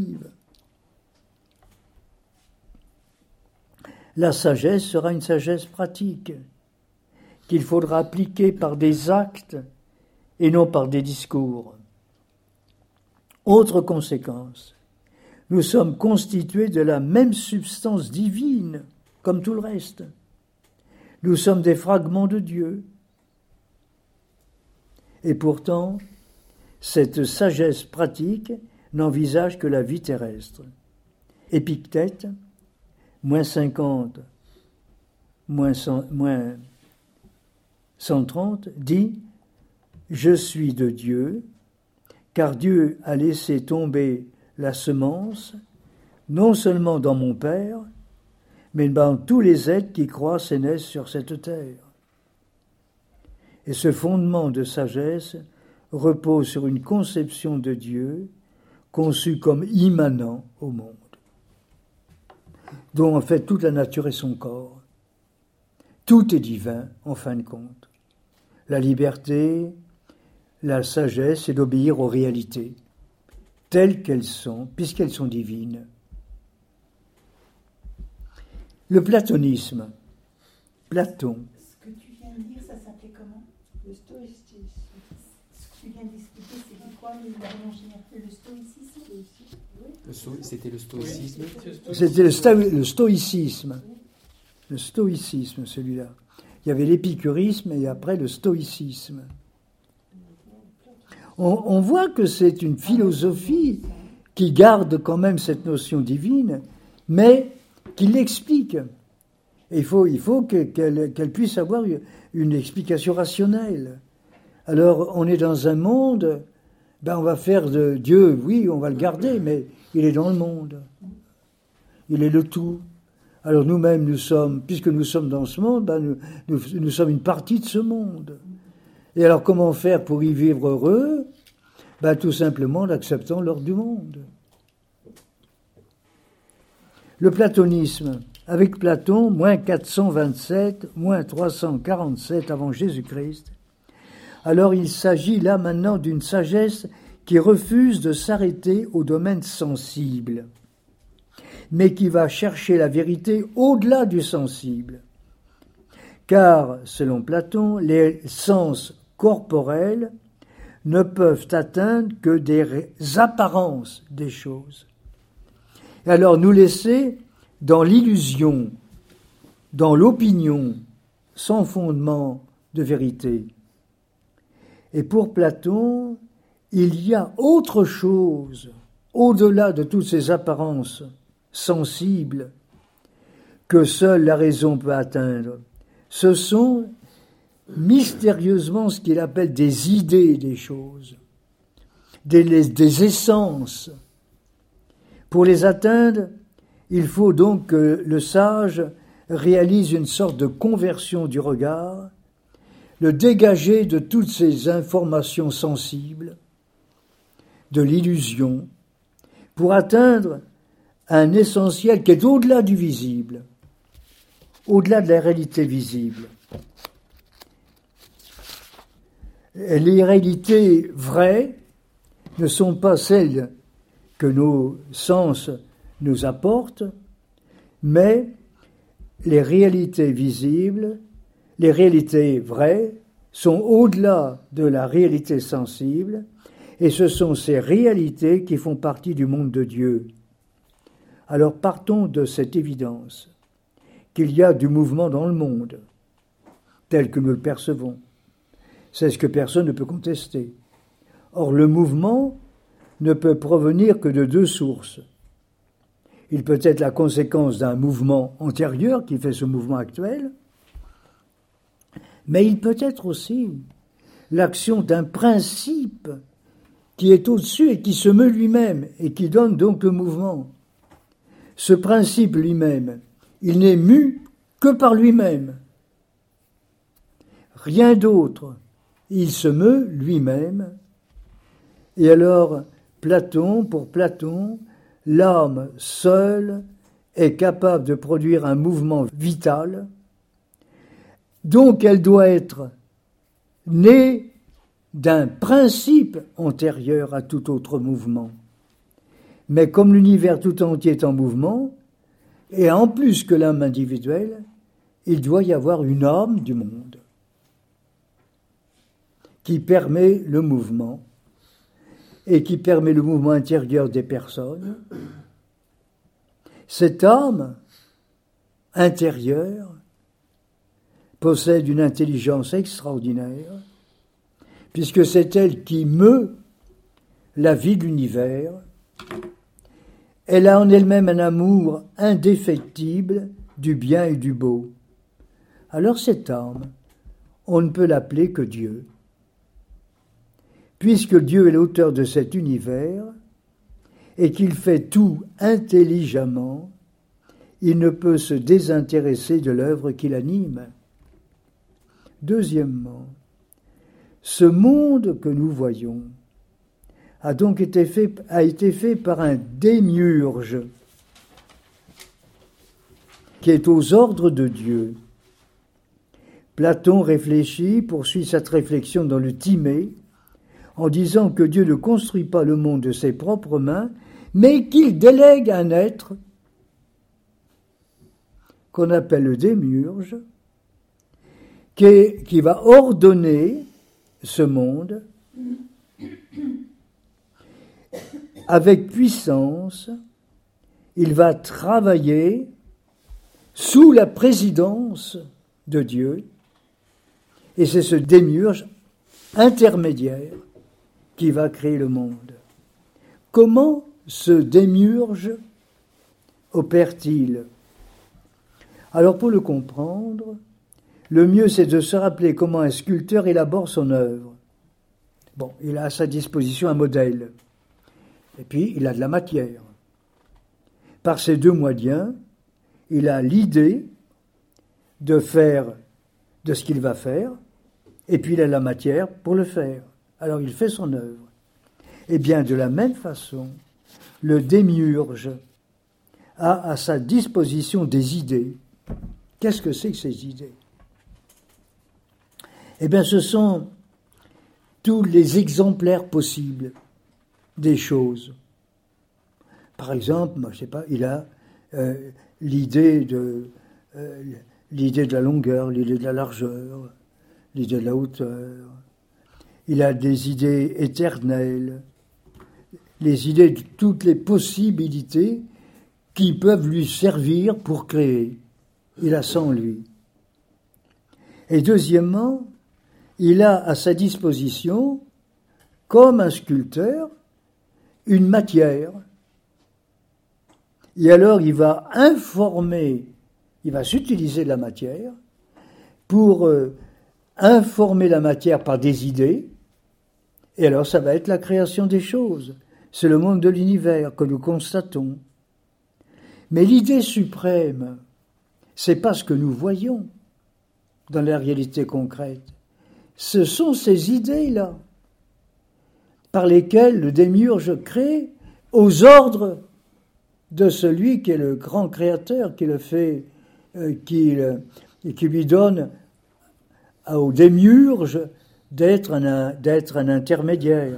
La sagesse sera une sagesse pratique, qu'il faudra appliquer par des actes et non par des discours. Autre conséquence, nous sommes constitués de la même substance divine, comme tout le reste. Nous sommes des fragments de Dieu. Et pourtant, cette sagesse pratique n'envisage que la vie terrestre. Épictète, moins 50, moins 130, dit « Je suis de Dieu, car Dieu a laissé tomber la semence, non seulement dans mon Père, mais dans tous les êtres qui croissent et naissent sur cette terre. » Et ce fondement de sagesse repose sur une conception de Dieu conçue comme immanent au monde, dont en fait toute la nature est son corps. Tout est divin, en fin de compte. La liberté, la sagesse, c'est d'obéir aux réalités, telles qu'elles sont, puisqu'elles sont divines. Le platonisme. Platon. Ce que tu viens de dire, ça s'appelait comment? Le stoïcisme. Ce que tu viens d'expliquer, c'était quoi le stoïcisme? C'était le stoïcisme. C'était le stoïcisme. Le stoïcisme, celui-là. Il y avait l'épicurisme et après le stoïcisme. On voit que c'est une philosophie qui garde quand même cette notion divine, mais qui l'explique. Et il faut qu'elle puisse avoir une explication rationnelle. Alors, on est dans un monde, on va faire de Dieu, oui, on va le garder, mais il est dans le monde. Il est le tout. Alors nous-mêmes, puisque nous sommes dans ce monde, nous sommes une partie de ce monde. Et alors comment faire pour y vivre heureux? Tout simplement en acceptant l'ordre du monde. Le platonisme. Avec Platon, moins 427, moins 347 avant Jésus-Christ. Alors il s'agit là maintenant d'une sagesse qui refuse de s'arrêter au domaine sensible, mais qui va chercher la vérité au-delà du sensible. Car, selon Platon, les sens corporels ne peuvent atteindre que des apparences des choses. Et alors nous laisser dans l'illusion, dans l'opinion, sans fondement de vérité. Et pour Platon, il y a autre chose, au-delà de toutes ces apparences sensibles, que seule la raison peut atteindre. Ce sont mystérieusement ce qu'il appelle des idées des choses, des essences. Pour les atteindre, il faut donc que le sage réalise une sorte de conversion du regard, le dégager de toutes ces informations sensibles, de l'illusion, pour atteindre un essentiel qui est au-delà du visible, au-delà de la réalité visible. Les réalités vraies ne sont pas celles que nos sens nous apportent, mais les réalités visibles, les réalités vraies, sont au-delà de la réalité sensible, et ce sont ces réalités qui font partie du monde de Dieu. Alors partons de cette évidence qu'il y a du mouvement dans le monde, tel que nous le percevons. C'est ce que personne ne peut contester. Or, le mouvement ne peut provenir que de deux sources. Il peut être la conséquence d'un mouvement antérieur qui fait ce mouvement actuel, mais il peut être aussi l'action d'un principe qui est au-dessus et qui se meut lui-même et qui donne donc le mouvement. Ce principe lui-même, il n'est mu que par lui-même. Rien d'autre. Il se meut lui-même. Et alors, pour Platon, l'âme seule est capable de produire un mouvement vital, donc elle doit être née d'un principe antérieur à tout autre mouvement. Mais comme l'univers tout entier est en mouvement, et en plus que l'âme individuelle, il doit y avoir une âme du monde qui permet le mouvement et qui permet le mouvement intérieur des personnes. Cette âme intérieure possède une intelligence extraordinaire, puisque c'est elle qui meut la vie de l'univers Elle a en elle-même un amour indéfectible du bien et du beau. Alors cette âme, on ne peut l'appeler que Dieu. Puisque Dieu est l'auteur de cet univers et qu'il fait tout intelligemment, il ne peut se désintéresser de l'œuvre qu'il anime. Deuxièmement, ce monde que nous voyons a donc été fait par un démiurge qui est aux ordres de Dieu. Platon poursuit cette réflexion dans le Timée, en disant que Dieu ne construit pas le monde de ses propres mains, mais qu'il délègue un être qu'on appelle le démiurge, qui va ordonner ce monde avec puissance. Il va travailler sous la présidence de Dieu, et c'est ce démiurge intermédiaire qui va créer le monde. Comment ce démiurge opère-t-il ? Alors pour le comprendre, le mieux c'est de se rappeler comment un sculpteur élabore son œuvre. Bon, il a à sa disposition un modèle, et puis il a de la matière. Par ces deux moyens, il a l'idée de ce qu'il va faire, et puis il a la matière pour le faire. Alors il fait son œuvre. Eh bien, de la même façon, le démiurge a à sa disposition des idées. Qu'est-ce que c'est que ces idées ? Eh bien, ce sont tous les exemplaires possibles des choses. Par exemple, moi, je sais pas, il a l'idée de la longueur, l'idée de la largeur, l'idée de la hauteur. Il a des idées éternelles, les idées de toutes les possibilités qui peuvent lui servir pour créer. Il a ça en lui. Et deuxièmement, il a à sa disposition, comme un sculpteur, une matière. Et alors il va s'utiliser de la matière pour informer la matière par des idées, et alors ça va être la création des choses. C'est le monde de l'univers que nous constatons. Mais l'idée suprême, c'est pas ce que nous voyons dans la réalité concrète. Ce sont ces idées-là par lesquelles le démiurge crée aux ordres de celui qui est le grand créateur, qui le fait, qui lui donne au démiurge d'être un intermédiaire.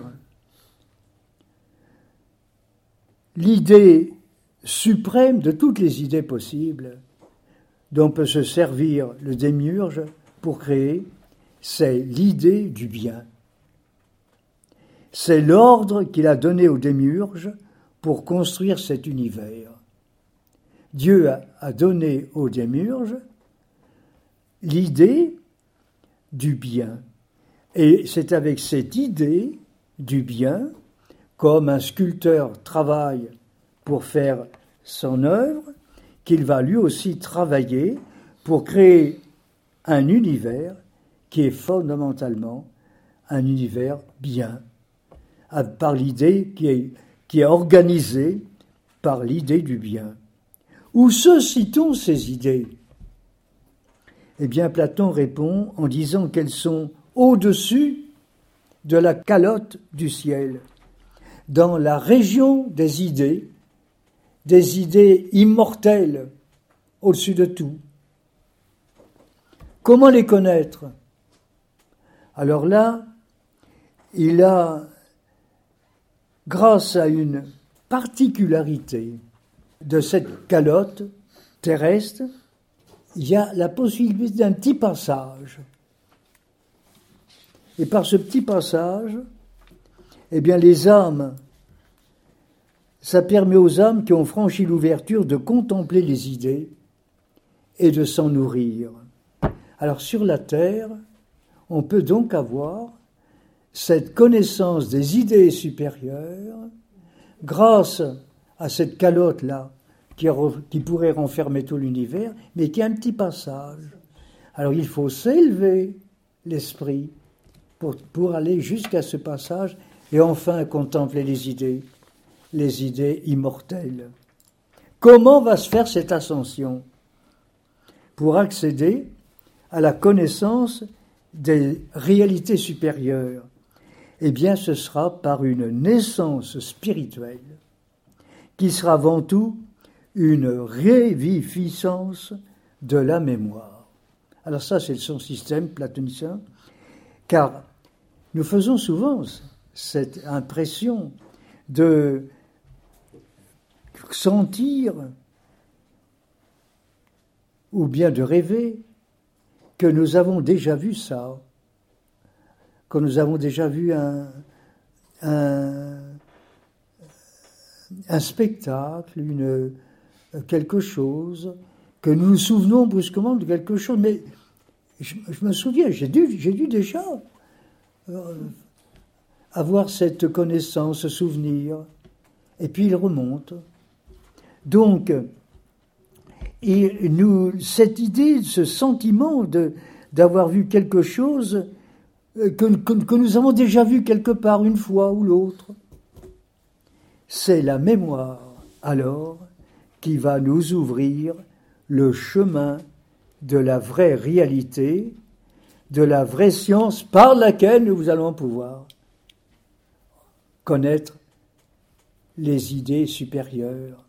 L'idée suprême de toutes les idées possibles dont peut se servir le démiurge pour créer, c'est l'idée du bien. C'est l'ordre qu'il a donné au démiurge pour construire cet univers. Dieu a donné au démiurge l'idée du bien. Et c'est avec cette idée du bien, comme un sculpteur travaille pour faire son œuvre, qu'il va lui aussi travailler pour créer un univers qui est fondamentalement un univers bien, par l'idée qui est organisée par l'idée du bien. Où se situent ces idées ? Eh bien, Platon répond en disant qu'elles sont au-dessus de la calotte du ciel, dans la région des idées immortelles, au-dessus de tout. Comment les connaître ? Alors là, il a, grâce à une particularité de cette calotte terrestre, il y a la possibilité d'un petit passage. Et par ce petit passage, eh bien les âmes, ça permet aux âmes qui ont franchi l'ouverture de contempler les idées et de s'en nourrir. Alors sur la terre, on peut donc avoir cette connaissance des idées supérieures grâce à cette calotte-là, qui pourrait renfermer tout l'univers, mais qui a un petit passage. Alors il faut s'élever l'esprit pour aller jusqu'à ce passage et enfin contempler les idées immortelles. Comment va se faire cette ascension pour accéder à la connaissance des réalités supérieures? Eh bien, ce sera par une naissance spirituelle qui sera avant tout une réviviscence de la mémoire. Alors ça, c'est son système platonicien, car nous faisons souvent cette impression de sentir ou bien de rêver que nous avons déjà vu ça, que nous avons déjà vu un spectacle, quelque chose, que nous nous souvenons brusquement de quelque chose, mais je me souviens, j'ai dû déjà avoir cette connaissance, ce souvenir, et puis il remonte. Donc, cette idée, ce sentiment d'avoir vu quelque chose que nous avons déjà vu quelque part une fois ou l'autre, c'est la mémoire, alors, qui va nous ouvrir le chemin de la vraie réalité, de la vraie science par laquelle nous allons pouvoir connaître les idées supérieures.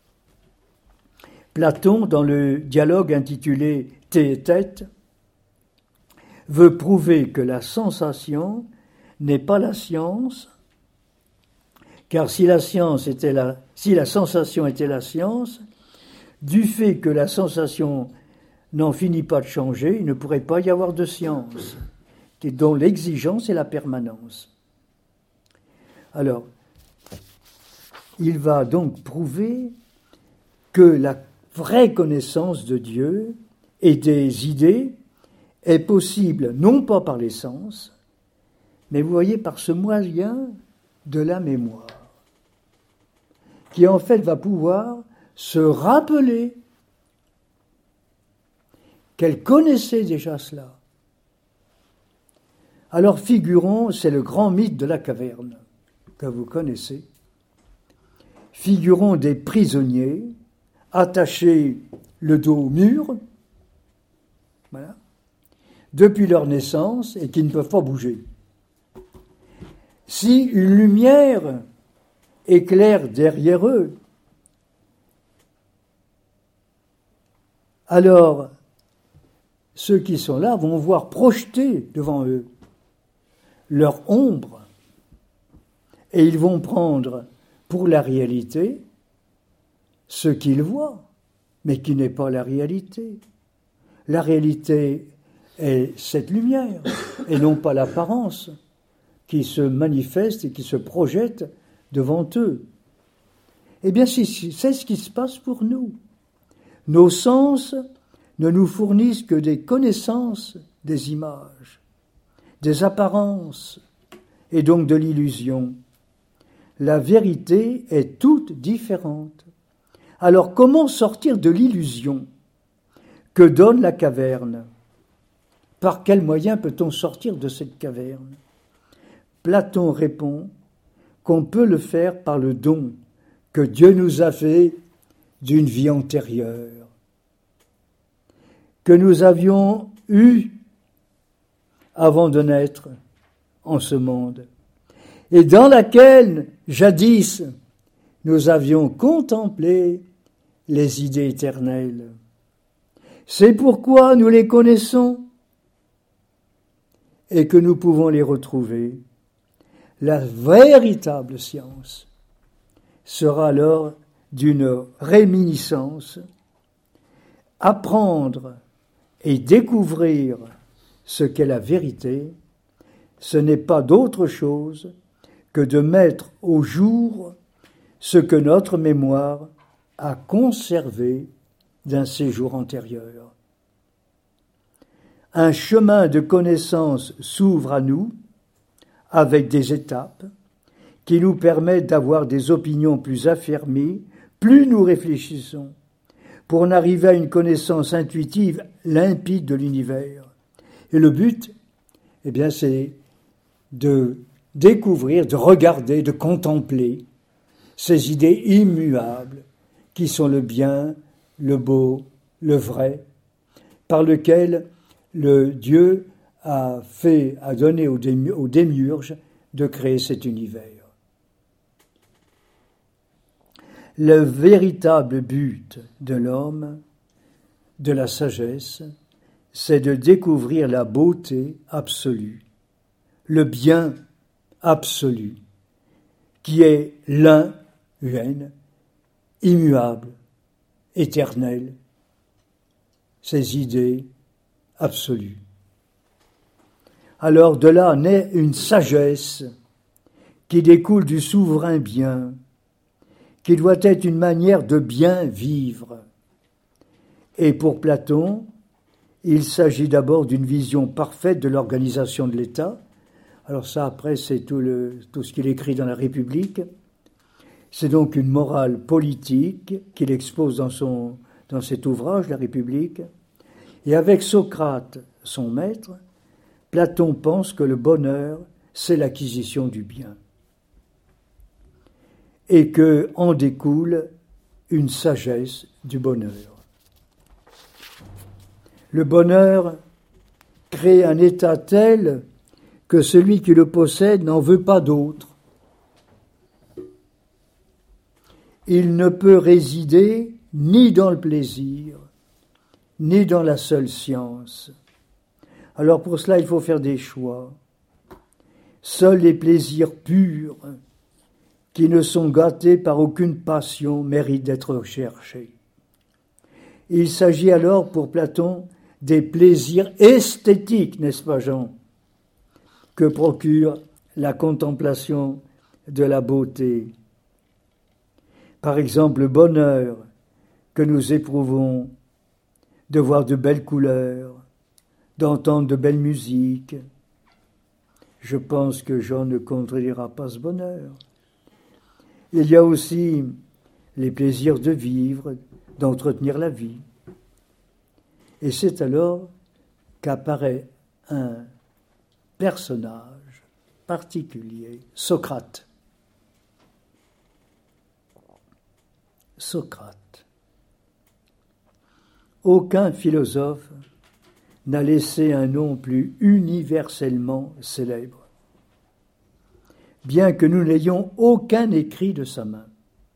Platon, dans le dialogue intitulé « Thé et tête », veut prouver que la sensation n'est pas la science, car si la sensation était la science, du fait que la sensation n'en finit pas de changer, il ne pourrait pas y avoir de science, dont l'exigence est la permanence. Alors, il va donc prouver que la vraie connaissance de Dieu et des idées est possible non pas par les sens, mais vous voyez par ce moyen de la mémoire, qui en fait va pouvoir se rappeler qu'elle connaissait déjà cela. Alors figurons, c'est le grand mythe de la caverne que vous connaissez, figurons des prisonniers attachés le dos au mur, voilà, depuis leur naissance et qui ne peuvent pas bouger. Si une lumière éclaire derrière eux, alors ceux qui sont là vont voir projeter devant eux leur ombre et ils vont prendre pour la réalité ce qu'ils voient, mais qui n'est pas la réalité. La réalité est cette lumière et non pas l'apparence qui se manifeste et qui se projette devant eux. Eh bien, c'est ce qui se passe pour nous. Nos sens ne nous fournissent que des connaissances des images, des apparences et donc de l'illusion. La vérité est toute différente. Alors comment sortir de l'illusion que donne la caverne? Par quel moyen peut-on sortir de cette caverne? Platon répond qu'on peut le faire par le don que Dieu nous a fait d'une vie antérieure, que nous avions eu avant de naître en ce monde, et dans laquelle, jadis, nous avions contemplé les idées éternelles. C'est pourquoi nous les connaissons et que nous pouvons les retrouver. La véritable science sera alors d'une réminiscence. Apprendre et découvrir ce qu'est la vérité, ce n'est pas d'autre chose que de mettre au jour ce que notre mémoire a conservé d'un séjour antérieur. Un chemin de connaissance s'ouvre à nous avec des étapes qui nous permet d'avoir des opinions plus affirmées, plus nous réfléchissons, pour en arriver à une connaissance intuitive limpide de l'univers. Et le but, eh bien, c'est de découvrir, de regarder, de contempler ces idées immuables qui sont le bien, le beau, le vrai, par lequel le Dieu a donné au démiurge de créer cet univers. Le véritable but de l'homme, de la sagesse, c'est de découvrir la beauté absolue, le bien absolu, qui est l'un, UN, immuable, éternel, ces idées absolues. Alors de là naît une sagesse qui découle du souverain bien, qui doit être une manière de bien vivre. Et pour Platon, il s'agit d'abord d'une vision parfaite de l'organisation de l'État. Alors ça, après, c'est tout ce qu'il écrit dans la République. C'est donc une morale politique qu'il expose dans cet ouvrage, la République. Et avec Socrate, son maître, Platon pense que le bonheur, c'est l'acquisition du bien. Et que en découle une sagesse du bonheur. Le bonheur crée un état tel que celui qui le possède n'en veut pas d'autre. Il ne peut résider ni dans le plaisir, ni dans la seule science. Alors pour cela, il faut faire des choix. Seuls les plaisirs purs, qui ne sont gâtés par aucune passion, méritent d'être recherchés. Il s'agit alors pour Platon des plaisirs esthétiques, n'est-ce pas Jean, que procure la contemplation de la beauté. Par exemple, le bonheur que nous éprouvons de voir de belles couleurs, d'entendre de belles musiques. Je pense que Jean ne contredira pas ce bonheur. Il y a aussi les plaisirs de vivre, d'entretenir la vie. Et c'est alors qu'apparaît un personnage particulier, Socrate. Socrate. Aucun philosophe n'a laissé un nom plus universellement célèbre, bien que nous n'ayons aucun écrit de sa main.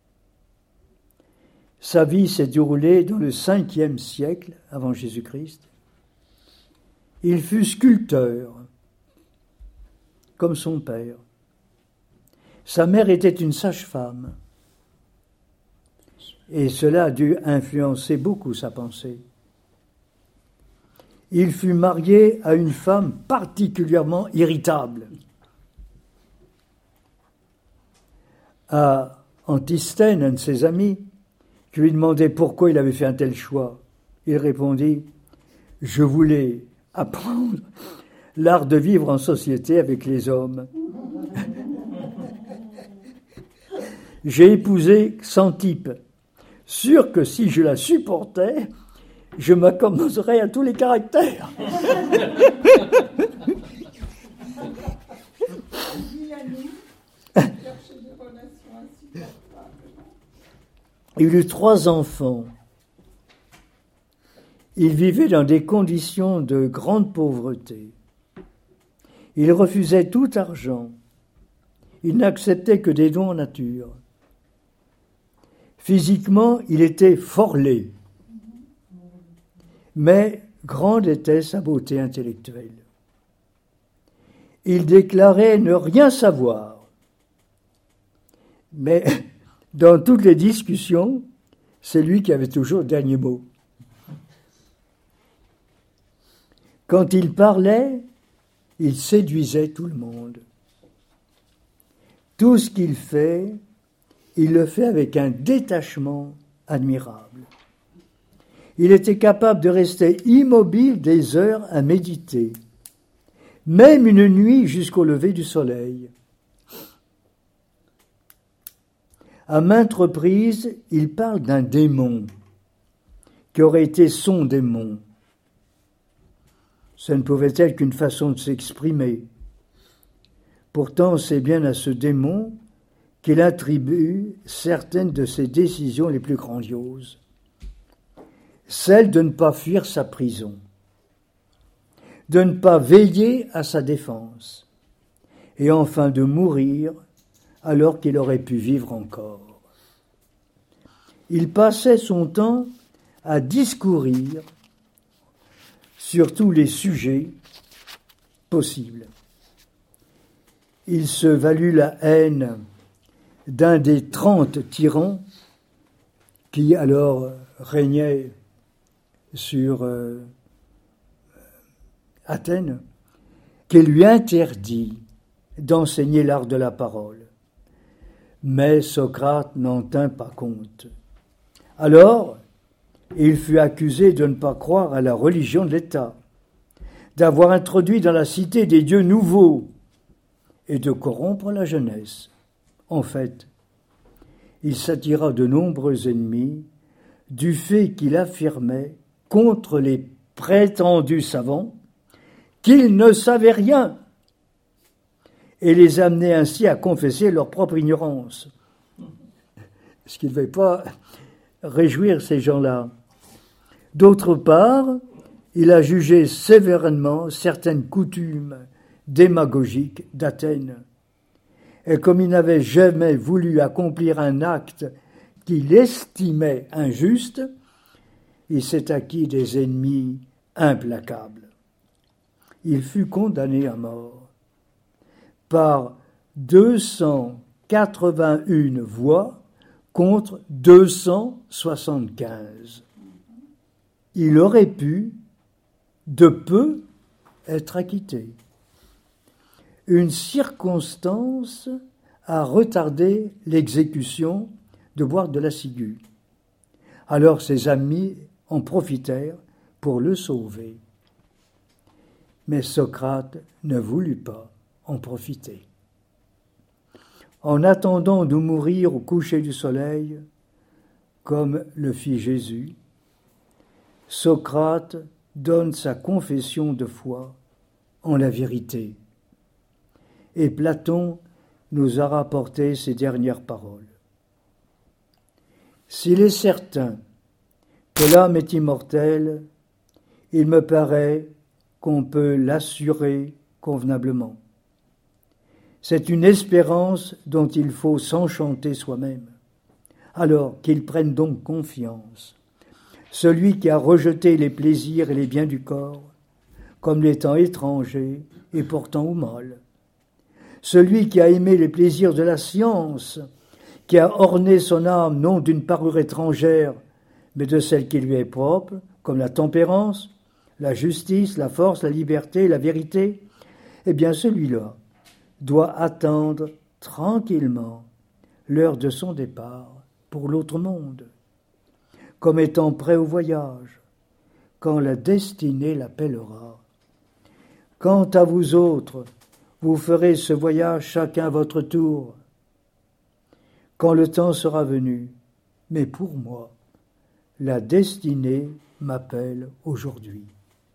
Sa vie s'est déroulée dans le 5e siècle avant Jésus-Christ. Il fut sculpteur, comme son père. Sa mère était une sage-femme, et cela a dû influencer beaucoup sa pensée. Il fut marié à une femme particulièrement irritable, à Antisthène, un de ses amis, qui lui demandait pourquoi il avait fait un tel choix. Il répondit « Je voulais apprendre l'art de vivre en société avec les hommes. J'ai épousé Xanthippe, sûr que si je la supportais, je m'accommoderais à tous les caractères. » Il eut 3 enfants. Il vivait dans des conditions de grande pauvreté. Il refusait tout argent. Il n'acceptait que des dons en nature. Physiquement, il était fort laid. Mais grande était sa beauté intellectuelle. Il déclarait ne rien savoir. Mais dans toutes les discussions, c'est lui qui avait toujours le dernier mot. Quand il parlait, il séduisait tout le monde. Tout ce qu'il fait, il le fait avec un détachement admirable. Il était capable de rester immobile des heures à méditer, même une nuit jusqu'au lever du soleil. À maintes reprises, il parle d'un démon qui aurait été son démon. Ce ne pouvait être qu'une façon de s'exprimer. Pourtant, c'est bien à ce démon qu'il attribue certaines de ses décisions les plus grandioses. Celle de ne pas fuir sa prison, de ne pas veiller à sa défense, et enfin de mourir alors qu'il aurait pu vivre encore. Il passait son temps à discourir sur tous les sujets possibles. Il se valut la haine d'un des 30 tyrans qui alors régnaient sur Athènes, qui lui interdit d'enseigner l'art de la parole. Mais Socrate n'en tint pas compte. Alors, il fut accusé de ne pas croire à la religion de l'État, d'avoir introduit dans la cité des dieux nouveaux et de corrompre la jeunesse. En fait, il s'attira de nombreux ennemis du fait qu'il affirmait contre les prétendus savants qu'ils ne savaient rien et les amenait ainsi à confesser leur propre ignorance. Ce qui ne devait pas réjouir ces gens-là. D'autre part, il a jugé sévèrement certaines coutumes démagogiques d'Athènes. Et comme il n'avait jamais voulu accomplir un acte qu'il estimait injuste, il s'est acquis des ennemis implacables. Il fut condamné à mort par 281 voix contre 275. Il aurait pu, de peu, être acquitté. Une circonstance a retardé l'exécution de Boire de la Ciguë. Alors ses amis en profitèrent pour le sauver. Mais Socrate ne voulut pas en profiter. En attendant de mourir au coucher du soleil, comme le fit Jésus, Socrate donne sa confession de foi en la vérité. Et Platon nous a rapporté ses dernières paroles. S'il est certain que l'âme est immortelle, il me paraît qu'on peut l'assurer convenablement. C'est une espérance dont il faut s'enchanter soi-même. Alors qu'il prenne donc confiance. Celui qui a rejeté les plaisirs et les biens du corps, comme l'étant étranger et portant au mal. Celui qui a aimé les plaisirs de la science, qui a orné son âme non d'une parure étrangère, mais de celle qui lui est propre, comme la tempérance, la justice, la force, la liberté, la vérité, eh bien celui-là doit attendre tranquillement l'heure de son départ pour l'autre monde, comme étant prêt au voyage, quand la destinée l'appellera. Quant à vous autres, vous ferez ce voyage chacun à votre tour, quand le temps sera venu. Mais pour moi, la destinée m'appelle aujourd'hui.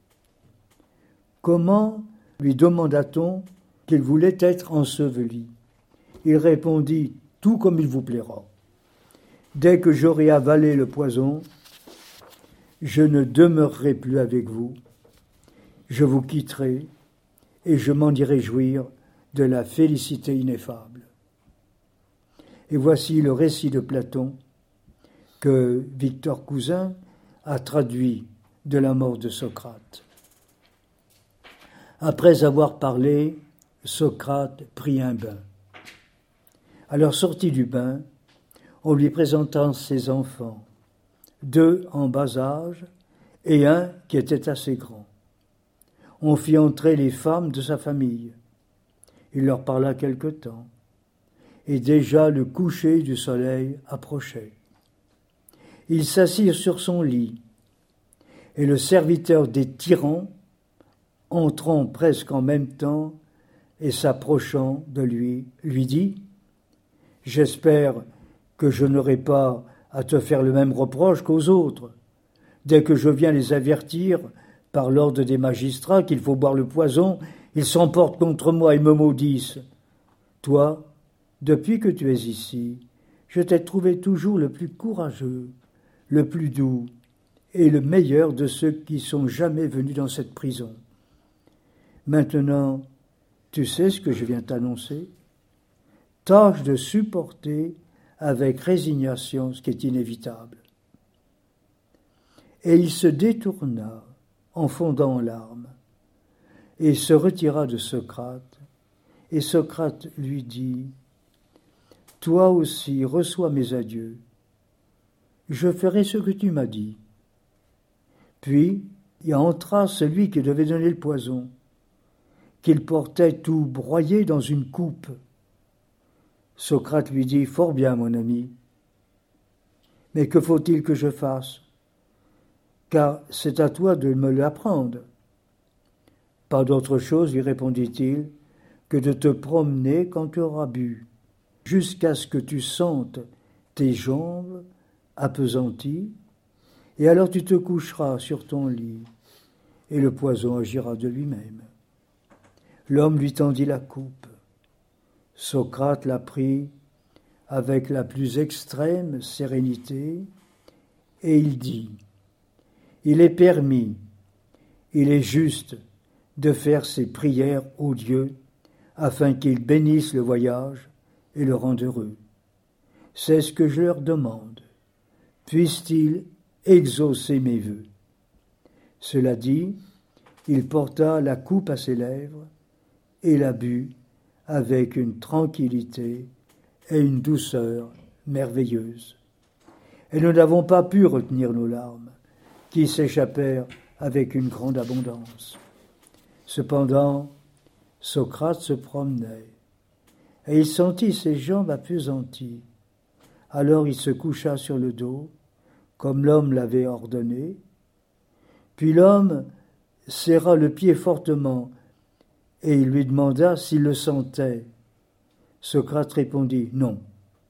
Comment lui demanda-t-on qu'il voulait être enseveli? Il répondit, tout comme il vous plaira. Dès que j'aurai avalé le poison, je ne demeurerai plus avec vous. Je vous quitterai et je m'en irai jouir de la félicité ineffable. Et voici le récit de Platon que Victor Cousin a traduit de la mort de Socrate. Après avoir parlé, Socrate prit un bain. À leur sortie du bain, on lui présenta ses enfants, 2 en bas âge et un qui était assez grand. On fit entrer les femmes de sa famille. Il leur parla quelque temps, et déjà le coucher du soleil approchait. Ils s'assirent sur son lit, et le serviteur des tyrans, entrant presque en même temps et s'approchant de lui, lui dit « J'espère que je n'aurai pas à te faire le même reproche qu'aux autres. Dès que je viens les avertir, par l'ordre des magistrats, qu'il faut boire le poison, ils s'emportent contre moi et me maudissent. Toi, depuis que tu es ici, je t'ai trouvé toujours le plus courageux, le plus doux et le meilleur de ceux qui sont jamais venus dans cette prison. Maintenant, tu sais ce que je viens t'annoncer? Tâche de supporter avec résignation ce qui est inévitable. Et il se détourna en fondant en larmes et se retira de Socrate. Et Socrate lui dit, « Toi aussi reçois mes adieux. Je ferai ce que tu m'as dit. » Puis y entra celui qui devait donner le poison, qu'il portait tout broyé dans une coupe. Socrate lui dit, « Fort bien, mon ami, mais que faut-il que je fasse? Car c'est à toi de me l'apprendre. » « Pas d'autre chose, lui répondit-il, que de te promener quand tu auras bu, jusqu'à ce que tu sentes tes jambes appesanties, et alors tu te coucheras sur ton lit, et le poison agira de lui-même. » L'homme lui tendit la coupe. Socrate la prit avec la plus extrême sérénité, et il dit, « Il est permis, il est juste de faire ses prières au Dieu, afin qu'il bénisse le voyage et le rende heureux. C'est ce que je leur demande. Puisse-t-il exaucer mes vœux. » Cela dit, il porta la coupe à ses lèvres et la but avec une tranquillité et une douceur merveilleuses. Et nous n'avons pas pu retenir nos larmes, qui s'échappèrent avec une grande abondance. Cependant, Socrate se promenait, et il sentit ses jambes appesanties. Alors il se coucha sur le dos, comme l'homme l'avait ordonné. Puis l'homme serra le pied fortement, et il lui demanda s'il le sentait. Socrate répondit « non ».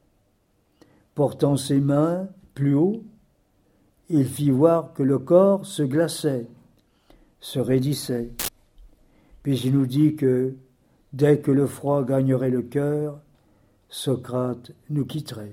Portant ses mains plus haut, il fit voir que le corps se glaçait, se raidissait. Puis il nous dit que, dès que le froid gagnerait le cœur, Socrate nous quitterait.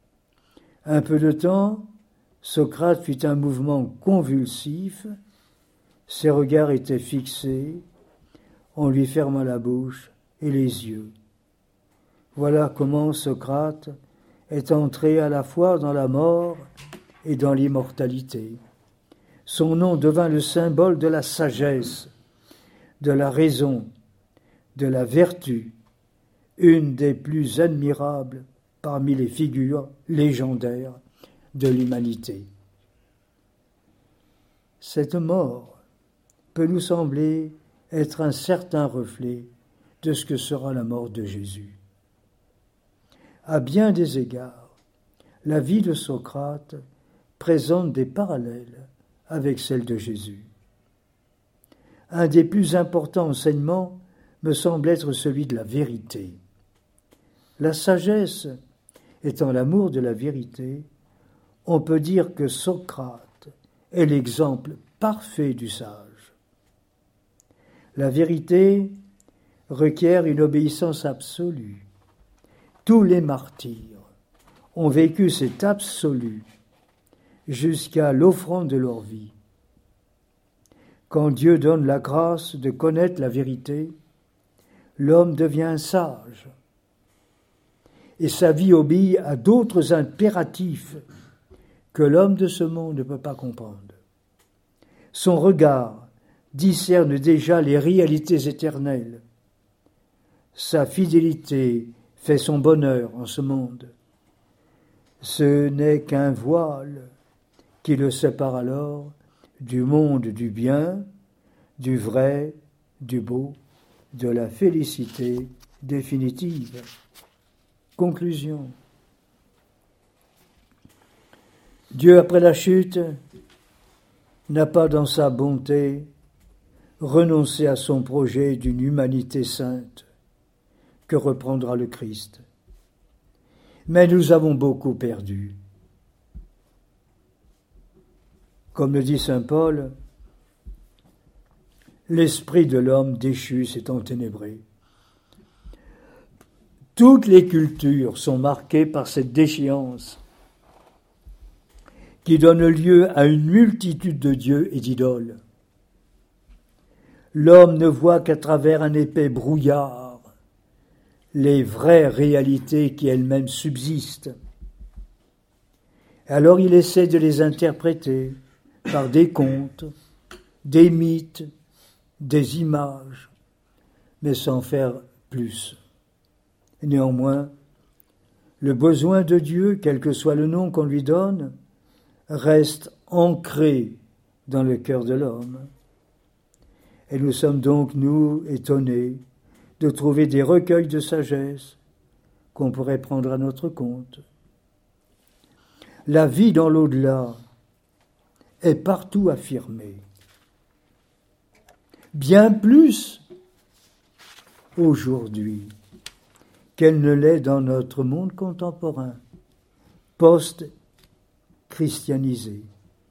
Un peu de temps, Socrate fit un mouvement convulsif, ses regards étaient fixés, on lui ferma la bouche et les yeux. Voilà comment Socrate est entré à la fois dans la mort et dans l'immortalité. Son nom devint le symbole de la sagesse, de la raison, de la vertu, une des plus admirables parmi les figures légendaires de l'humanité. Cette mort peut nous sembler être un certain reflet de ce que sera la mort de Jésus. À bien des égards, la vie de Socrate présente des parallèles avec celle de Jésus. Un des plus importants enseignements me semble être celui de la vérité. La sagesse étant l'amour de la vérité, on peut dire que Socrate est l'exemple parfait du sage. La vérité requiert une obéissance absolue. Tous les martyrs ont vécu cet absolu jusqu'à l'offrande de leur vie. Quand Dieu donne la grâce de connaître la vérité, l'homme devient sage. Et sa vie obéit à d'autres impératifs que l'homme de ce monde ne peut pas comprendre. Son regard discerne déjà les réalités éternelles. Sa fidélité fait son bonheur en ce monde. Ce n'est qu'un voile qui le sépare alors du monde du bien, du vrai, du beau, de la félicité définitive. Conclusion. Dieu, après la chute, n'a pas dans sa bonté renoncé à son projet d'une humanité sainte que reprendra le Christ. Mais nous avons beaucoup perdu. Comme le dit saint Paul, l'esprit de l'homme déchu s'est enténébré. Toutes les cultures sont marquées par cette déchéance qui donne lieu à une multitude de dieux et d'idoles. L'homme ne voit qu'à travers un épais brouillard les vraies réalités qui elles-mêmes subsistent. Alors il essaie de les interpréter par des contes, des mythes, des images, mais sans faire plus. Néanmoins, le besoin de Dieu, quel que soit le nom qu'on lui donne, reste ancré dans le cœur de l'homme. Et nous sommes donc, nous, étonnés de trouver des recueils de sagesse qu'on pourrait prendre à notre compte. La vie dans l'au-delà est partout affirmée. Bien plus aujourd'hui qu'elle ne l'est dans notre monde contemporain, post-christianisé.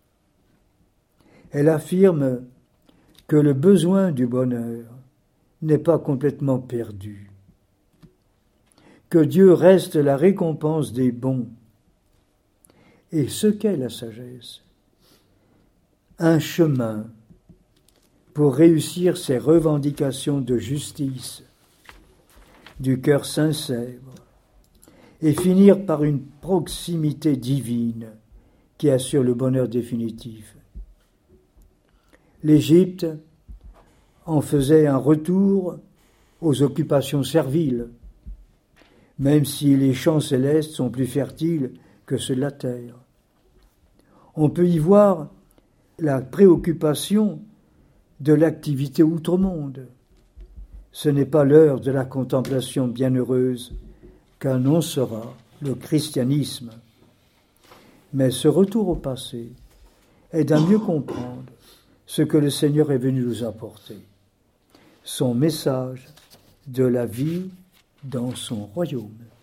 Elle affirme que le besoin du bonheur n'est pas complètement perdu, que Dieu reste la récompense des bons. Et ce qu'est la sagesse? Un chemin pour réussir ses revendications de justice, du cœur sincère, et finir par une proximité divine qui assure le bonheur définitif. L'Égypte en faisait un retour aux occupations serviles, même si les champs célestes sont plus fertiles que ceux de la terre. On peut y voir la préoccupation de l'activité outre-monde. Ce n'est pas l'heure de la contemplation bienheureuse qu'annoncera le christianisme. Mais ce retour au passé aide à mieux comprendre ce que le Seigneur est venu nous apporter, son message de la vie dans son royaume.